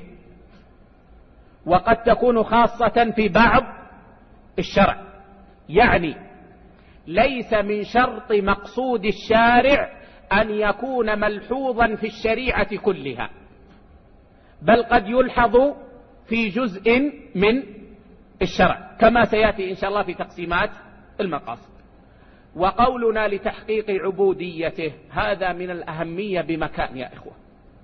وقد تكون خاصة في بعض الشرع. يعني ليس من شرط مقصود الشارع أن يكون ملحوظا في الشريعة كلها، بل قد يلحظ في جزء من الشرع كما سيأتي إن شاء الله في تقسيمات المقاصد. وقولنا لتحقيق عبوديته هذا من الأهمية بمكان يا إخوة،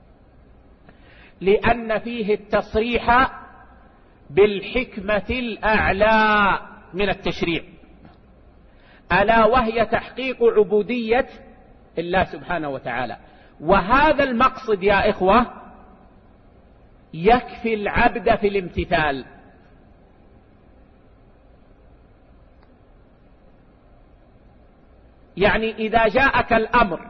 لأن فيه التصريح بالحكمة الأعلى من التشريع، ألا وهي تحقيق عبودية الله سبحانه وتعالى. وهذا المقصد يا إخوة يكفي العبد في الامتثال. يعني إذا جاءك الأمر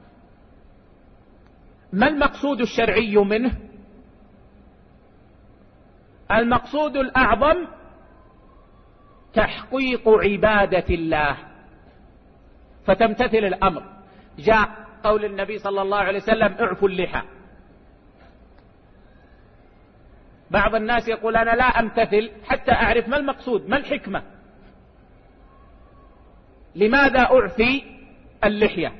ما المقصود الشرعي منه؟ المقصود الأعظم تحقيق عبادة الله فتمتثل الأمر. جاء قول النبي صلى الله عليه وسلم اعفوا اللحى. بعض الناس يقول أنا لا أمتثل حتى أعرف ما المقصود، ما الحكمة، لماذا أعفي اللحية؟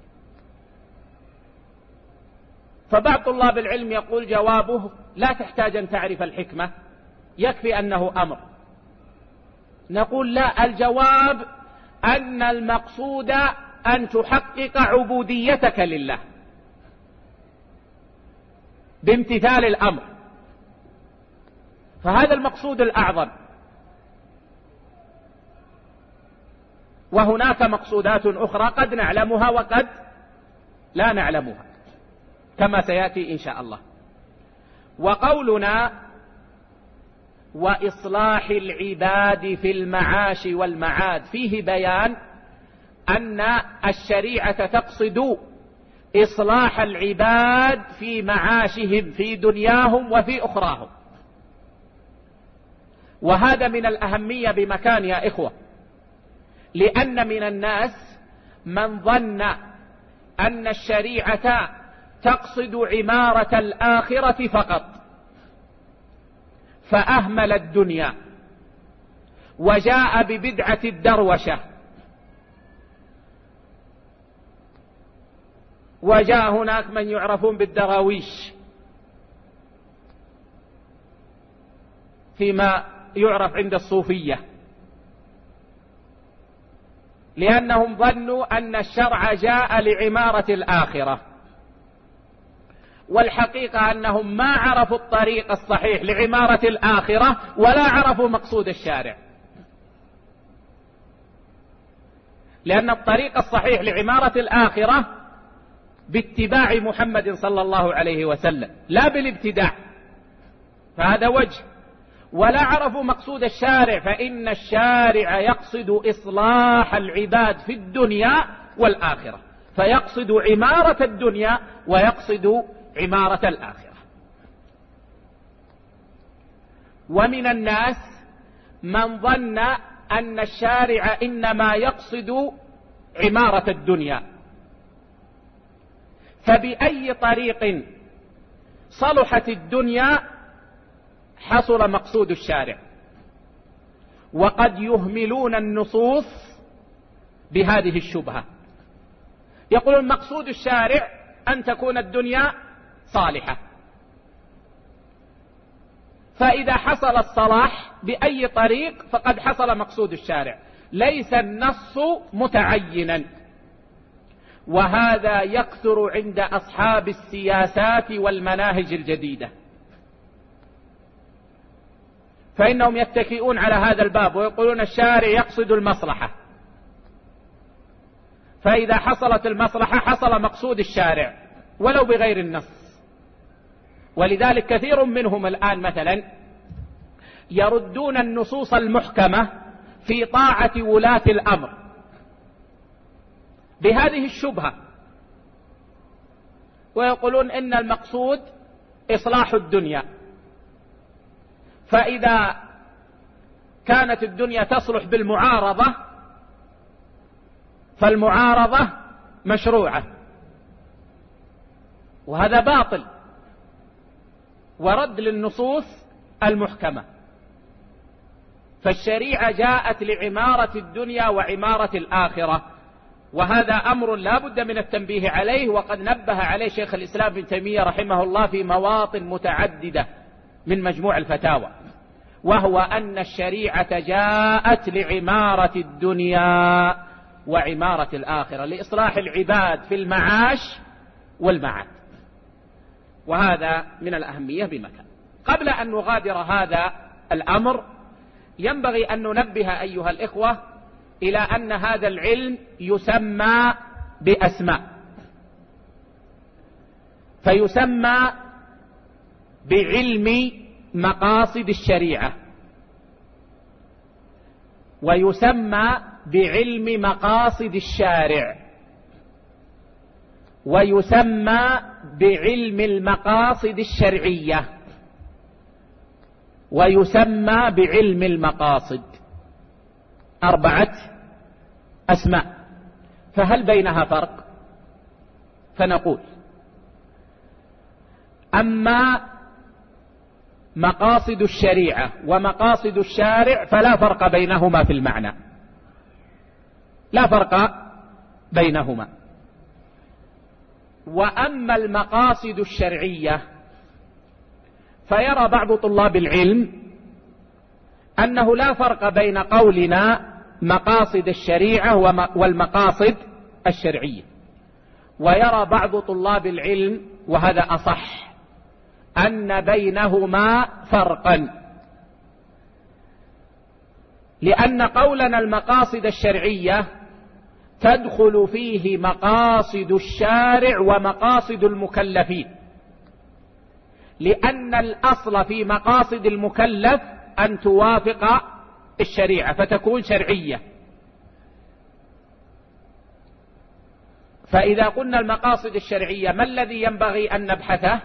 فبعض طلاب العلم يقول جوابه لا تحتاج أن تعرف الحكمة، يكفي أنه أمر. نقول لا، الجواب أن المقصود أن تحقق عبوديتك لله بامتثال الأمر، فهذا المقصود الأعظم. وهناك مقصودات أخرى قد نعلمها وقد لا نعلمها كما سيأتي إن شاء الله. وقولنا وإصلاح العباد في المعاش والمعاد فيه بيان أن الشريعة تقصد إصلاح العباد في معاشهم في دنياهم وفي أخراهم، وهذا من الأهمية بمكان يا إخوة، لأن من الناس من ظن أن الشريعة تقصد عمارة الآخرة فقط فأهمل الدنيا وجاء ببدعة الدروشة، وجاء هناك من يعرفون بالدراويش فيما يعرف عند الصوفية، لأنهم ظنوا أن الشرع جاء لعمارة الآخرة، والحقيقة أنهم ما عرفوا الطريق الصحيح لعمارة الآخرة ولا عرفوا مقصود الشارع. لأن الطريق الصحيح لعمارة الآخرة باتباع محمد صلى الله عليه وسلم لا بالابتداع، فهذا وجه. ولا عرفوا مقصود الشارع، فإن الشارع يقصد إصلاح العباد في الدنيا والآخرة، فيقصد عمارة الدنيا ويقصد عمارة الآخرة. ومن الناس من ظن أن الشارع إنما يقصد عمارة الدنيا، فبأي طريق صلحت الدنيا حصل مقصود الشارع. وقد يهملون النصوص بهذه الشبهة، يقولون مقصود الشارع أن تكون الدنيا صالحة، فإذا حصل الصلاح بأي طريق فقد حصل مقصود الشارع، ليس النص متعينا. وهذا يكثر عند أصحاب السياسات والمناهج الجديدة، فإنهم يتكئون على هذا الباب ويقولون الشارع يقصد المصلحة، فإذا حصلت المصلحة حصل مقصود الشارع ولو بغير النص. ولذلك كثير منهم الآن مثلا يردون النصوص المحكمة في طاعة ولاة الأمر بهذه الشبهة، ويقولون إن المقصود إصلاح الدنيا، فإذا كانت الدنيا تصلح بالمعارضة فالمعارضة مشروعة، وهذا باطل ورد للنصوص المحكمة. فالشريعة جاءت لعمارة الدنيا وعمارة الآخرة، وهذا أمر لا بد من التنبيه عليه، وقد نبه عليه شيخ الإسلام ابن تيمية رحمه الله في مواطن متعددة من مجموع الفتاوى، وهو أن الشريعة جاءت لعمارة الدنيا وعمارة الآخرة، لإصلاح العباد في المعاش والمعاد، وهذا من الأهمية بمكان. قبل أن نغادر هذا الأمر ينبغي أن ننبه أيها الإخوة إلى أن هذا العلم يسمى بأسماء، فيسمى بعلم مقاصد الشريعة، ويسمى بعلم مقاصد الشارع، ويسمى بعلم المقاصد الشرعية، ويسمى بعلم المقاصد. 4 أسماء، فهل بينها فرق؟ فنقول: أما مقاصد الشريعة ومقاصد الشارع فلا فرق بينهما في المعنى، لا فرق بينهما. وأما المقاصد الشرعية فيرى بعض طلاب العلم أنه لا فرق بين قولنا مقاصد الشريعة والمقاصد الشرعية، ويرى بعض طلاب العلم، وهذا أصح، أن بينهما فرقا، لأن قولنا المقاصد الشرعية تدخل فيه مقاصد الشارع ومقاصد المكلفين، لأن الأصل في مقاصد المكلف أن توافق الشريعة فتكون شرعية. فإذا قلنا المقاصد الشرعية ما الذي ينبغي أن نبحثه؟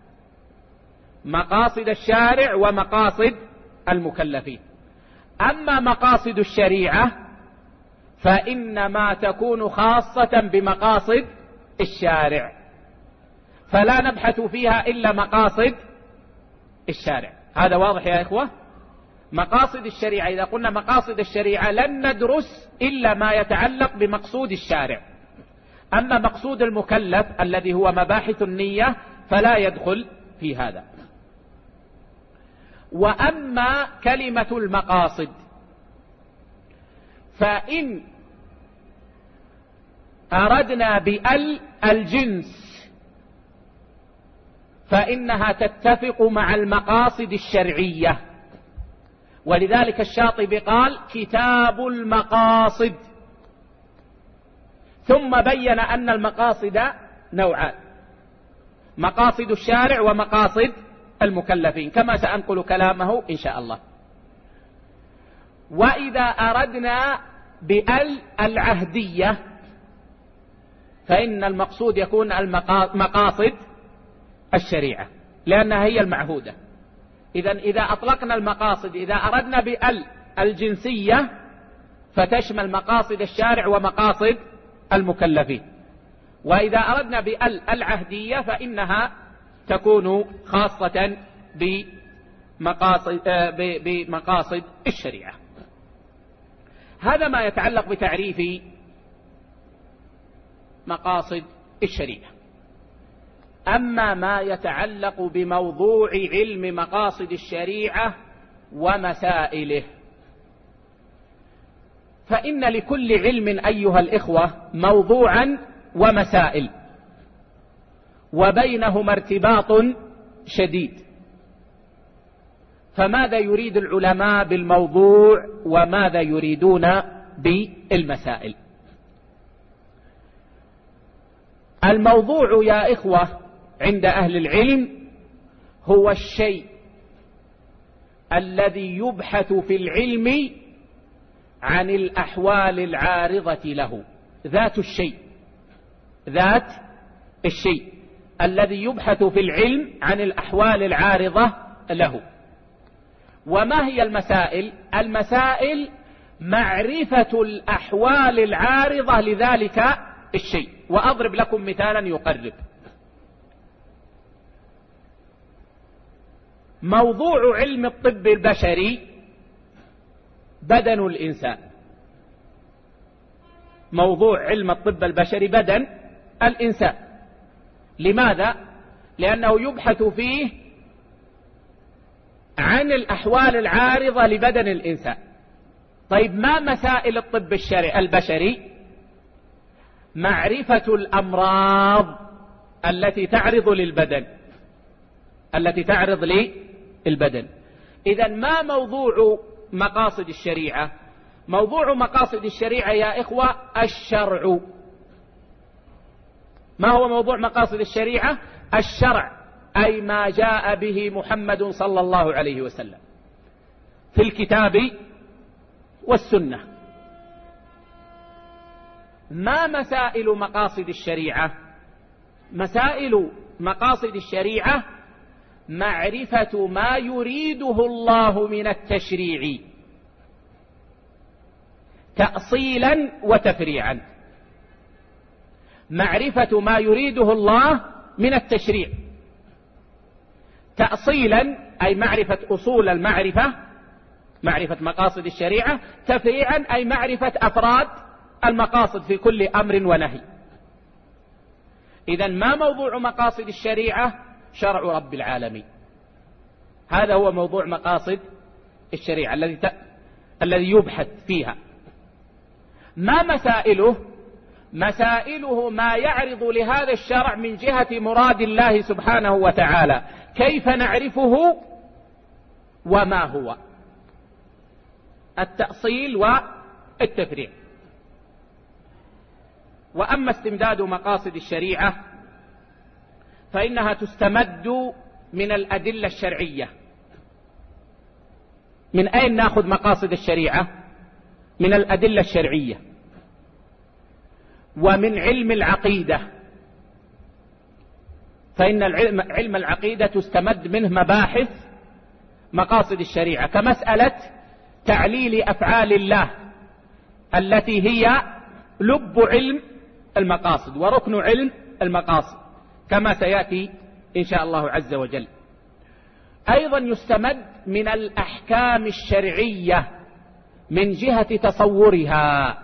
مقاصد الشارع ومقاصد المكلفين. أما مقاصد الشريعة فإنما تكون خاصة بمقاصد الشارع، فلا نبحث فيها إلا مقاصد الشارع. هذا واضح يا إخوة؟ مقاصد الشريعة، إذا قلنا مقاصد الشريعة لن ندرس إلا ما يتعلق بمقصود الشارع. أما مقصود المكلف الذي هو مباحث النية فلا يدخل في هذا. وأما كلمة المقاصد فإن أردنا بأل الجنس فإنها تتفق مع المقاصد الشرعية، ولذلك الشاطبي قال: كتاب المقاصد، ثم بين أن المقاصد نوعان: مقاصد الشارع ومقاصد المكلفين، كما سأنقل كلامه إن شاء الله. وإذا أردنا بأل العهدية فإن المقصود يكون مقاصد الشريعة، لأنها هي المعهودة. إذا أطلقنا المقاصد، إذا أردنا بأل الجنسية فتشمل مقاصد الشارع ومقاصد المكلفين، وإذا أردنا بأل العهدية فإنها تكون خاصة بمقاصد الشريعة. هذا ما يتعلق بتعريف مقاصد الشريعة. أما ما يتعلق بموضوع علم مقاصد الشريعة ومسائله فإن لكل علم أيها الإخوة موضوعا ومسائل، وبينهما ارتباط شديد. فماذا يريد العلماء بالموضوع وماذا يريدون بالمسائل؟ الموضوع يا إخوة عند أهل العلم هو الشيء الذي يبحث في العلم عن الأحوال العارضة له، ذات الشيء الذي يبحث في العلم عن الأحوال العارضة له. وما هي المسائل؟ المسائل معرفة الأحوال العارضة لذلك الشيء. وأضرب لكم مثالا يقرب. موضوع علم الطب البشري بدن الإنسان. موضوع علم الطب البشري بدن الإنسان. لماذا؟ لأنه يبحث فيه عن الأحوال العارضة لبدن الإنسان. طيب ما مسائل الطب البشري؟ معرفة الأمراض التي تعرض للبدن. إذن ما موضوع مقاصد الشريعة؟ موضوع مقاصد الشريعة يا إخوة الشرع. ما هو موضوع مقاصد الشريعة؟ الشرع، أي ما جاء به محمد صلى الله عليه وسلم في الكتاب والسنة. ما مسائل مقاصد الشريعة؟ مسائل مقاصد الشريعة معرفة ما يريده الله من التشريع، تأصيلا وتفريعا. معرفة ما يريده الله من التشريع تأصيلا أي معرفة أصول المعرفة، معرفة مقاصد الشريعة. تفريعا أي معرفة أفراد المقاصد في كل أمر ونهي. إذن ما موضوع مقاصد الشريعة؟ شرع رب العالمين. هذا هو موضوع مقاصد الشريعة الذي يبحث فيها. ما مسائله؟ مسائله ما يعرض لهذا الشرع من جهة مراد الله سبحانه وتعالى، كيف نعرفه وما هو، التأصيل والتفريع. وأما استمداد مقاصد الشريعة فإنها تستمد من الأدلة الشرعية. من أين نأخذ مقاصد الشريعة؟ من الأدلة الشرعية ومن علم العقيدة، فإن علم العقيدة تستمد منه مباحث مقاصد الشريعة، كمسألة تعليل أفعال الله التي هي لب علم المقاصد وركن علم المقاصد، كما سيأتي إن شاء الله عز وجل. أيضا يستمد من الأحكام الشرعية من جهة تصورها.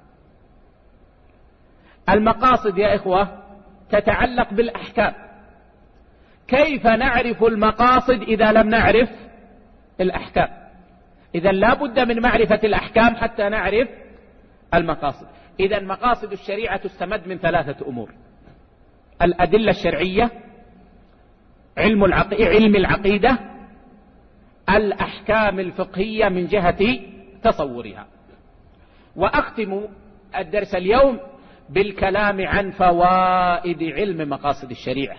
المقاصد يا إخوة تتعلق بالأحكام. كيف نعرف المقاصد إذا لم نعرف الأحكام؟ إذن لا بد من معرفة الأحكام حتى نعرف المقاصد. إذن مقاصد الشريعة تستمد من ثلاثة أمور: الأدلة الشرعية، علم العقيدة، الأحكام الفقهية من جهة تصورها. وأختم الدرس اليوم بالكلام عن فوائد علم مقاصد الشريعة.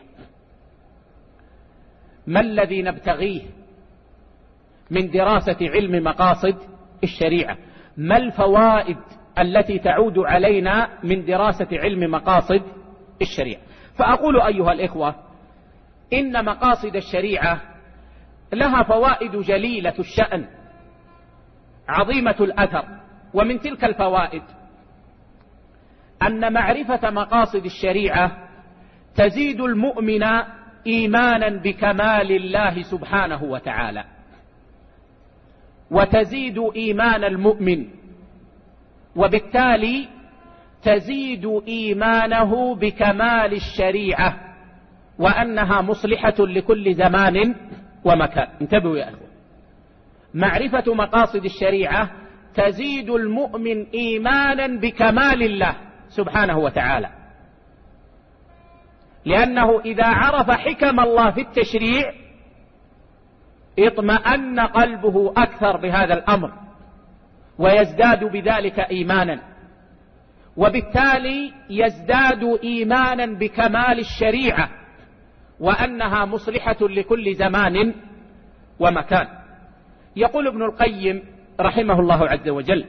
ما الذي نبتغيه من دراسة علم مقاصد الشريعة؟ ما الفوائد التي تعود علينا من دراسة علم مقاصد الشريعة؟ فأقول أيها الإخوة إن مقاصد الشريعة لها فوائد جليلة الشأن عظيمة الأثر. ومن تلك الفوائد أن معرفة مقاصد الشريعة تزيد المؤمن إيمانا بكمال الله سبحانه وتعالى، وتزيد إيمان المؤمن، وبالتالي تزيد إيمانه بكمال الشريعة وأنها مصلحة لكل زمان ومكان. انتبهوا يا أخوة، معرفة مقاصد الشريعة تزيد المؤمن إيمانا بكمال الله سبحانه وتعالى، لأنه إذا عرف حكم الله في التشريع اطمأن قلبه أكثر بهذا الأمر ويزداد بذلك إيمانا، وبالتالي يزداد إيمانا بكمال الشريعة وأنها مصلحة لكل زمان ومكان. يقول ابن القيم رحمه الله عز وجل: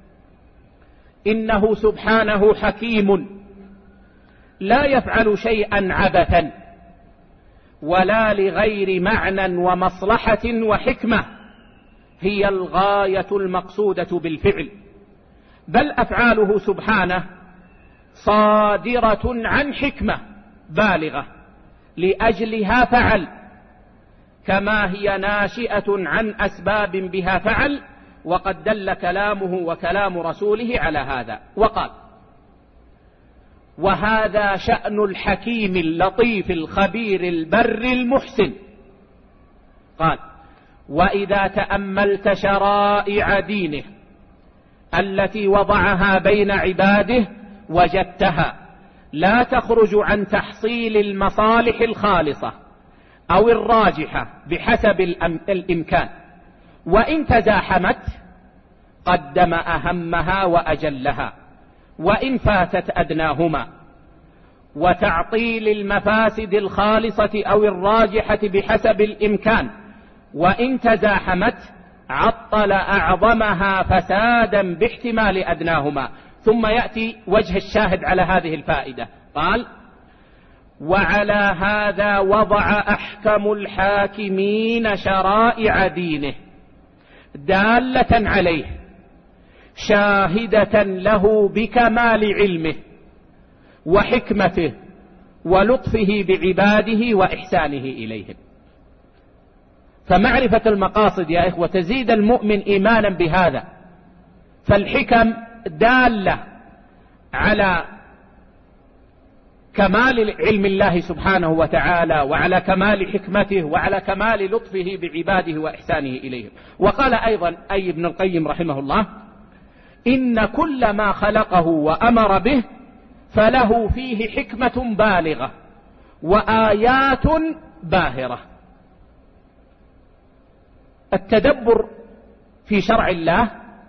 إنه سبحانه حكيم لا يفعل شيئا عبثا ولا لغير معنى ومصلحة وحكمة هي الغاية المقصودة بالفعل، بل أفعاله سبحانه صادرة عن حكمة بالغة لأجلها فعل، كما هي ناشئة عن أسباب بها فعل، وقد دل كلامه وكلام رسوله على هذا. وقال: وهذا شأن الحكيم اللطيف الخبير البر المحسن. قال: وإذا تأملت شرائع دينه التي وضعها بين عباده وجدتها لا تخرج عن تحصيل المصالح الخالصة أو الراجحة بحسب الإمكان، وإن تزاحمت قدم أهمها وأجلها، وإن فاتت أدناهما، وتعطيل المفاسد الخالصة أو الراجحة بحسب الإمكان، وإن تزاحمت عطل أعظمها فسادا باحتمال أدناهما. ثم يأتي وجه الشاهد على هذه الفائدة. قال: وعلى هذا وضع أحكم الحاكمين شرائع دينه دالة عليه شاهدة له بكمال علمه وحكمته ولطفه بعباده وإحسانه إليهم. فمعرفة المقاصد يا إخوة تزيد المؤمن إيمانا بهذا، فالحكم دالة على كمال علم الله سبحانه وتعالى وعلى كمال حكمته وعلى كمال لطفه بعباده وإحسانه إليهم. وقال أيضا أي ابن القيم رحمه الله: إن كل ما خلقه وأمر به فله فيه حكمة بالغة وآيات باهرة. التدبر في شرع الله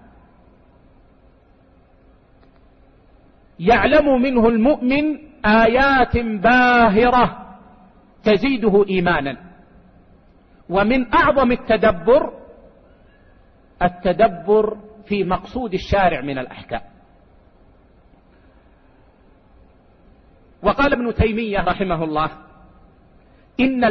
يعلم منه المؤمن آيات باهرة تزيده إيمانا. ومن أعظم التدبر في مقصود الشارع من الأحكام. وقال ابن تيمية رحمه الله: إن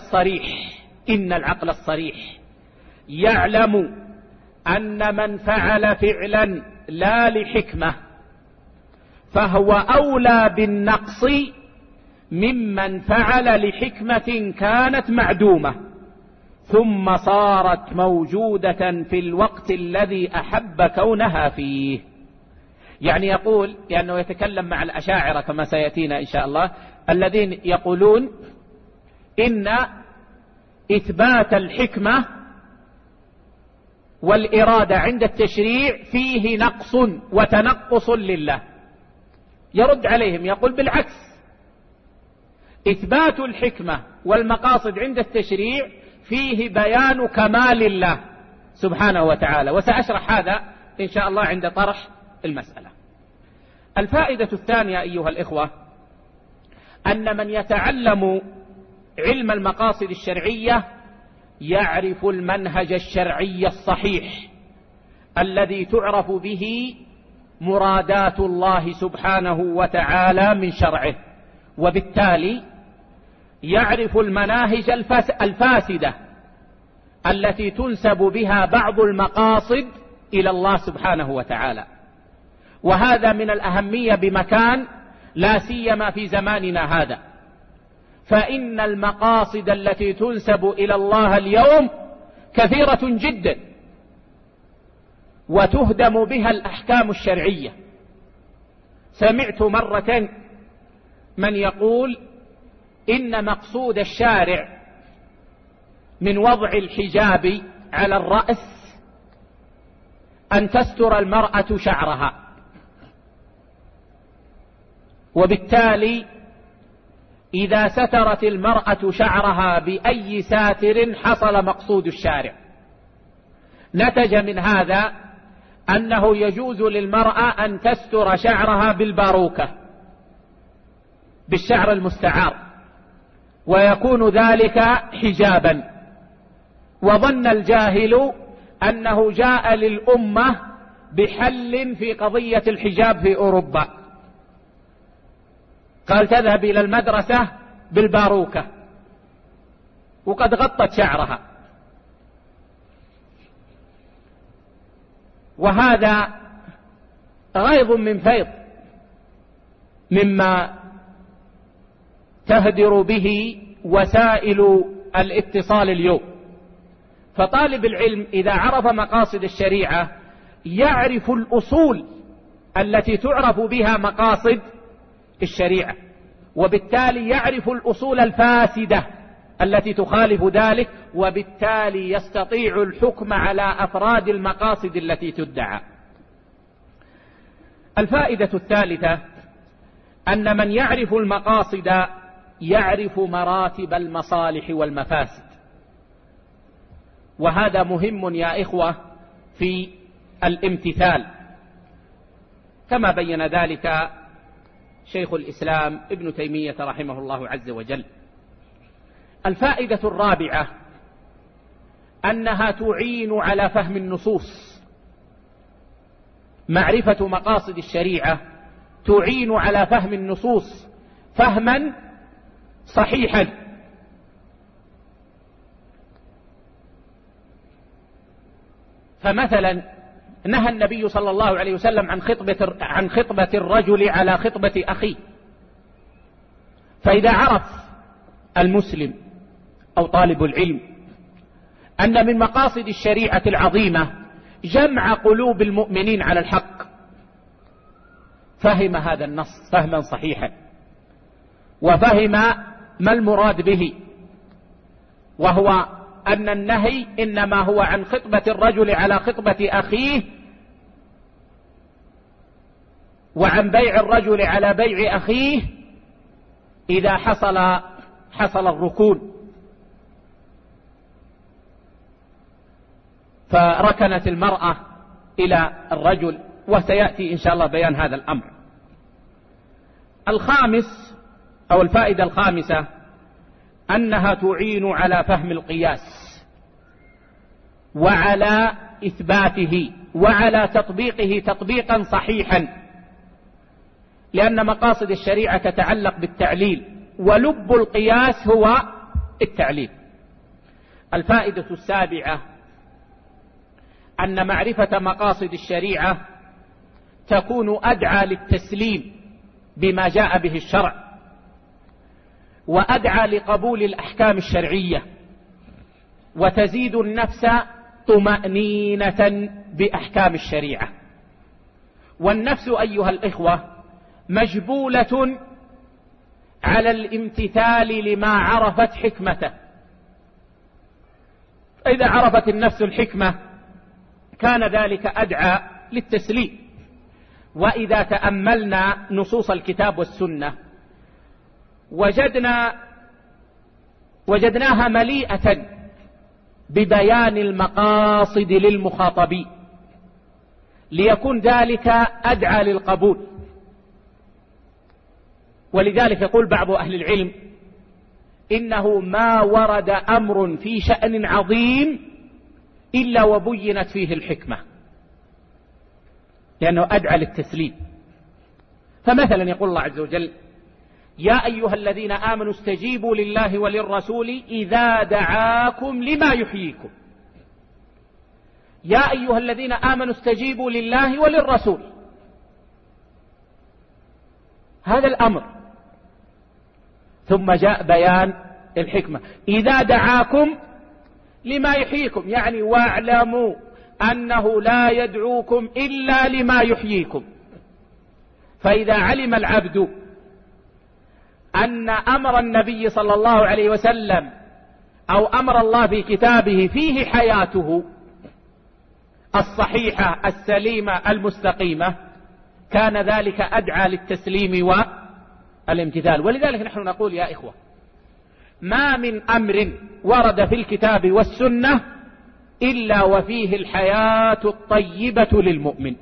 العقل الصريح يعلم أن من فعل فعلا لا لحكمة فهو أولى بالنقص ممن فعل لحكمة كانت معدومة ثم صارت موجودة في الوقت الذي أحب كونها فيه. يعني يقول، لأنه يتكلم مع الأشاعرة كما سيأتينا إن شاء الله، الذين يقولون إن إثبات الحكمة والإرادة عند التشريع فيه نقص وتنقص لله. يرد عليهم يقول: بالعكس، إثبات الحكمة والمقاصد عند التشريع فيه بيان كمال الله سبحانه وتعالى. وسأشرح هذا إن شاء الله عند طرح المسألة. الفائدة الثانية أيها الإخوة، أن من يتعلم علم المقاصد الشرعية يعرف المنهج الشرعي الصحيح الذي تعرف به مرادات الله سبحانه وتعالى من شرعه، وبالتالي يعرف المناهج الفاسدة التي تنسب بها بعض المقاصد إلى الله سبحانه وتعالى. وهذا من الأهمية بمكان، لا سيما في زماننا هذا، فإن المقاصد التي تنسب إلى الله اليوم كثيرة جدا وتهدم بها الأحكام الشرعية. سمعت مرة من يقول إن مقصود الشارع من وضع الحجاب على الرأس أن تستر المرأة شعرها، وبالتالي إذا سترت المرأة شعرها بأي ساتر حصل مقصود الشارع. نتج من هذا أنه يجوز للمرأة أن تستر شعرها بالباروكة، بالشعر المستعار، ويكون ذلك حجابا. وظن الجاهل أنه جاء للأمة بحل في قضية الحجاب في أوروبا، قال تذهب إلى المدرسة بالباروكة وقد غطت شعرها. وهذا غيظ من فيض مما تهدر به وسائل الاتصال اليوم. فطالب العلم إذا عرف مقاصد الشريعة يعرف الأصول التي تعرف بها مقاصد الشريعة، وبالتالي يعرف الأصول الفاسدة التي تخالف ذلك، وبالتالي يستطيع الحكم على أفراد المقاصد التي تدعى. الفائدة الثالثة أن من يعرف المقاصد يعرف مراتب المصالح والمفاسد، وهذا مهم يا إخوة في الامتثال كما بين ذلك شيخ الإسلام ابن تيمية رحمه الله عز وجل. الفائدة الرابعة أنها تعين على فهم النصوص. معرفة مقاصد الشريعة تعين على فهم النصوص فهما صحيحا. فمثلا نهى النبي صلى الله عليه وسلم عن خطبة الرجل على خطبة أخيه. فإذا عرف المسلم أو طالب العلم أن من مقاصد الشريعة العظيمة جمع قلوب المؤمنين على الحق، فهم هذا النص فهما صحيحا، وفهم ما المراد به، وهو أن النهي إنما هو عن خطبة الرجل على خطبة أخيه، وعن بيع الرجل على بيع أخيه إذا حصل الركون. فركنت المرأة إلى الرجل، وسيأتي إن شاء الله بيان هذا الأمر. الخامس أو الفائدة الخامسة أنها تعين على فهم القياس وعلى إثباته وعلى تطبيقه تطبيقا صحيحا، لأن مقاصد الشريعة تتعلق بالتعليل، ولب القياس هو التعليل. الفائدة السابعة أن معرفة مقاصد الشريعة تكون أدعى للتسليم بما جاء به الشرع، وأدعى لقبول الأحكام الشرعية، وتزيد النفس طمأنينة بأحكام الشريعة. والنفس أيها الإخوة مجبولة على الامتثال لما عرفت حكمته. إذا عرفت النفس الحكمة كان ذلك أدعى للتسليم. وإذا تأملنا نصوص الكتاب والسنة وجدناها مليئة ببيان المقاصد للمخاطبين، ليكون ذلك أدعى للقبول. ولذلك يقول بعض أهل العلم إنه ما ورد أمر في شأن عظيم إلا وبينت فيه الحكمة، لأنه أدعى للتسليم. فمثلا يقول الله عز وجل: يا أيها الذين آمنوا استجيبوا لله وللرسول إذا دعاكم لما يحييكم. يا أيها الذين آمنوا استجيبوا لله وللرسول، هذا الأمر. ثم جاء بيان الحكمة: إذا دعاكم لما يحييكم، يعني واعلموا أنه لا يدعوكم إلا لما يحييكم. فإذا علم العبد أن أمر النبي صلى الله عليه وسلم أو أمر الله في كتابه فيه حياته الصحيحة السليمة المستقيمة، كان ذلك أدعى للتسليم والامتثال. ولذلك نحن نقول يا إخوة: ما من أمر ورد في الكتاب والسنة إلا وفيه الحياة الطيبة للمؤمن.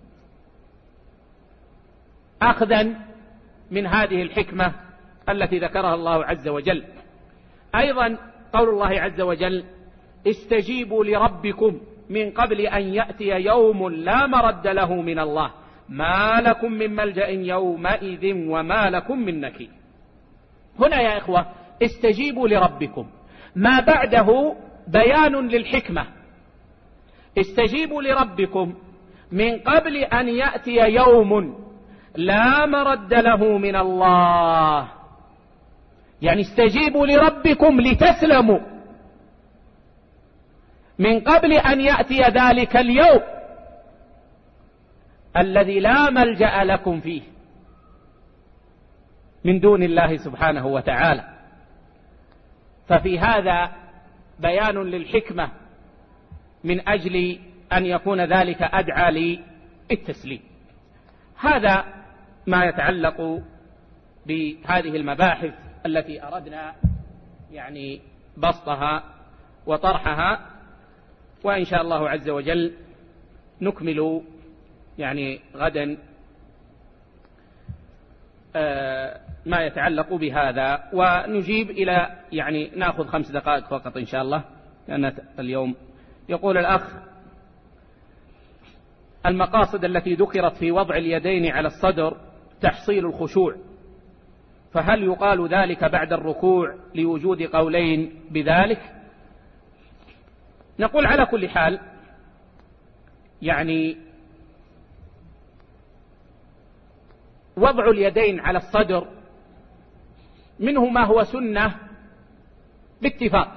أخذا من هذه الحكمة التي ذكرها الله عز وجل، أيضا قول الله عز وجل: استجيبوا لربكم من قبل أن يأتي يوم لا مرد له من الله ما لكم من ملجأ يومئذ وما لكم من نكير. هنا يا إخوة استجيبوا لربكم، ما بعده بيان للحكمة. استجيبوا لربكم من قبل أن يأتي يوم لا مرد له من الله، يعني استجيبوا لربكم لتسلموا من قبل أن يأتي ذلك اليوم الذي لا ملجأ لكم فيه من دون الله سبحانه وتعالى. ففي هذا بيان للحكمة من أجل أن يكون ذلك أدعى للتسليم. هذا ما يتعلق بهذه المباحث التي أردنا يعني بسطها وطرحها، وإن شاء الله عز وجل نكمل يعني غدا ما يتعلق بهذا، ونجيب إلى يعني نأخذ 5 دقائق فقط إن شاء الله، لأن اليوم. يقول الأخ: المقاصد التي ذكرت في وضع اليدين على الصدر تحصيل الخشوع، فهل يقال ذلك بعد الركوع لوجود قولين بذلك؟ نقول على كل حال يعني وضع اليدين على الصدر منه ما هو سنة باتفاق،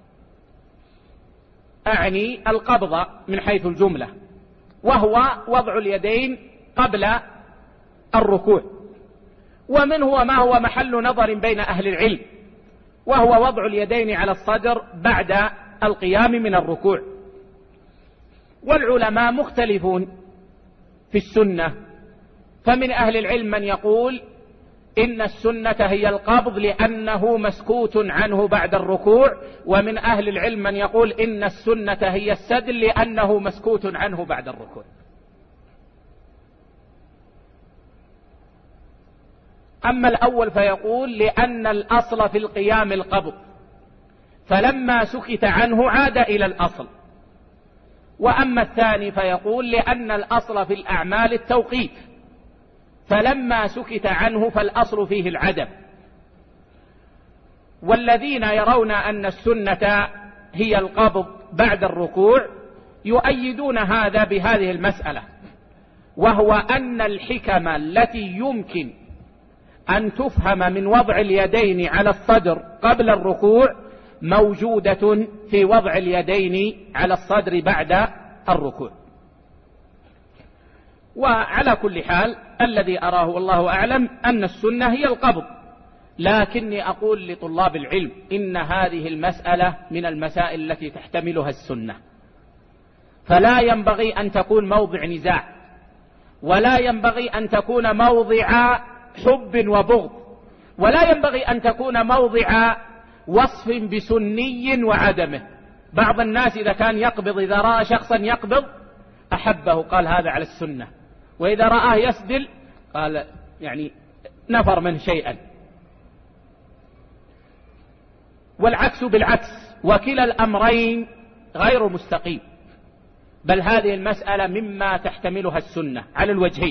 أعني القبض من حيث الجملة، وهو وضع اليدين قبل الركوع، ومنه ما هو محل نظر بين أهل العلم، وهو وضع اليدين على الصدر بعد القيام من الركوع. والعلماء مختلفون في السنة، فمن أهل العلم من يقول إن السنة هي القبض لأنه مسكوت عنه بعد الركوع، ومن أهل العلم من يقول إن السنة هي السدل لأنه مسكوت عنه بعد الركوع. أما الأول فيقول لأن الأصل في القيام القبض، فلما سكت عنه عاد إلى الأصل. وأما الثاني فيقول لأن الأصل في الأعمال التوقيت، فلما سكت عنه فالأصل فيه العدم. والذين يرون أن السنة هي القبض بعد الركوع يؤيدون هذا بهذه المسألة، وهو أن الحكم التي يمكن أن تفهم من وضع اليدين على الصدر قبل الركوع موجودة في وضع اليدين على الصدر بعد الركوع. وعلى كل حال الذي أراه والله أعلم أن السنة هي القبض، لكني أقول لطلاب العلم إن هذه المسألة من المسائل التي تحتملها السنة، فلا ينبغي أن تكون موضع نزاع، ولا ينبغي أن تكون موضع حب وبغض، ولا ينبغي أن تكون موضع وصف بسني وعدمه. بعض الناس إذا كان يقبض، إذا رأى شخصا يقبض أحبه قال هذا على السنة، وإذا رآه يسدل قال يعني نفر منه شيئا، والعكس بالعكس، وكلا الأمرين غير مستقيم، بل هذه المسألة مما تحتملها السنة على الوجهين.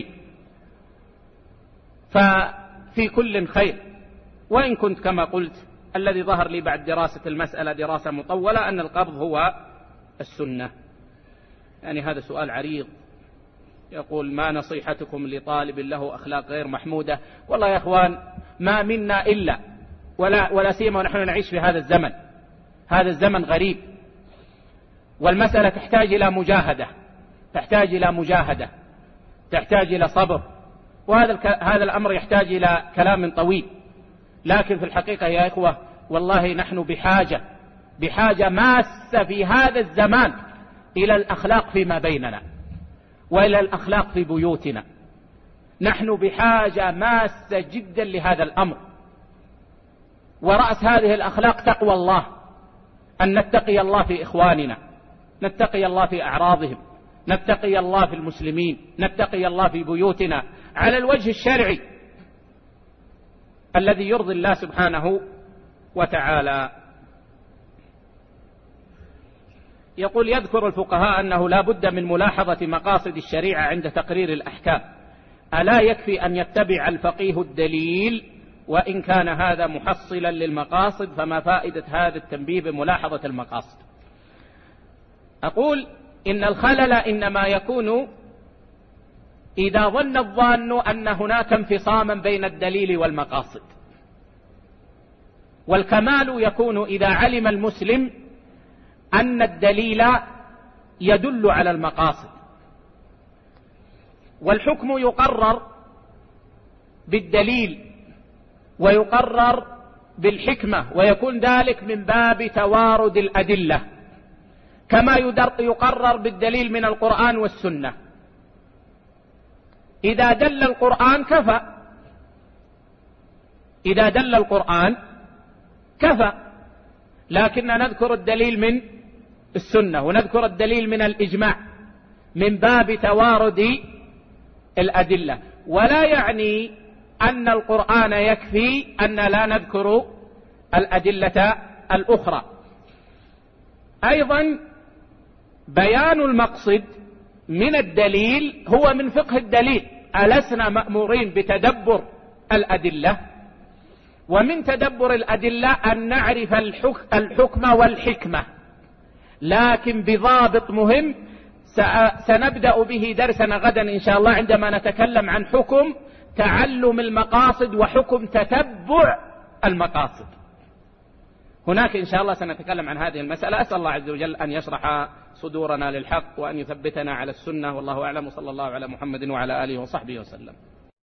ففي كل خير، وإن كنت كما قلت الذي ظهر لي بعد دراسة المسألة دراسة مطولة أن القبض هو السنة. يعني هذا سؤال عريض، يقول ما نصيحتكم لطالب له أخلاق غير محمودة؟ والله يا أخوان ما منا إلا ولا سيما ونحن نعيش في هذا الزمن، هذا الزمن غريب، والمسألة تحتاج إلى مجاهدة، تحتاج إلى مجاهدة، تحتاج إلى صبر، وهذا الأمر يحتاج إلى كلام طويل. لكن في الحقيقة يا إخوة والله نحن بحاجة ماسة في هذا الزمان إلى الأخلاق فيما بيننا، وإلى الأخلاق في بيوتنا. نحن بحاجة ماسة جدا لهذا الأمر، ورأس هذه الأخلاق تقوى الله، أن نتقي الله في إخواننا، نتقي الله في أعراضهم، نتقي الله في المسلمين، نتقي الله في بيوتنا على الوجه الشرعي الذي يرضي الله سبحانه وتعالى. يقول يذكر الفقهاء أنه لا بد من ملاحظة مقاصد الشريعة عند تقرير الأحكام، ألا يكفي أن يتبع الفقيه الدليل وإن كان هذا محصلا للمقاصد؟ فما فائدة هذا التنبيه بملاحظة المقاصد؟ أقول إن الخلل إنما يكون إذا ظن الظان أن هناك انفصاما بين الدليل والمقاصد، والكمال يكون إذا علم المسلم أن الدليل يدل على المقاصد، والحكم يقرر بالدليل ويقرر بالحكمة، ويكون ذلك من باب توارد الأدلة، كما يقرر بالدليل من القرآن والسنة. إذا دل القرآن كفى، إذا دل القرآن كفى، لكن نذكر الدليل من السنة ونذكر الدليل من الإجماع من باب توارد الأدلة، ولا يعني أن القرآن يكفي أن لا نذكر الأدلة الأخرى. أيضا بيان المقصد من الدليل هو من فقه الدليل، ألسنا مأمورين بتدبر الأدلة؟ ومن تدبر الأدلة أن نعرف الحكم والحكمة، لكن بضابط مهم، سنبدأ به درسنا غدا إن شاء الله عندما نتكلم عن حكم تعلم المقاصد وحكم تتبع المقاصد. هناك إن شاء الله سنتكلم عن هذه المسألة. أسأل الله عز وجل أن يشرح صدورنا للحق وأن يثبتنا على السنة، والله أعلم، وصلى الله على محمد وعلى آله وصحبه وسلم.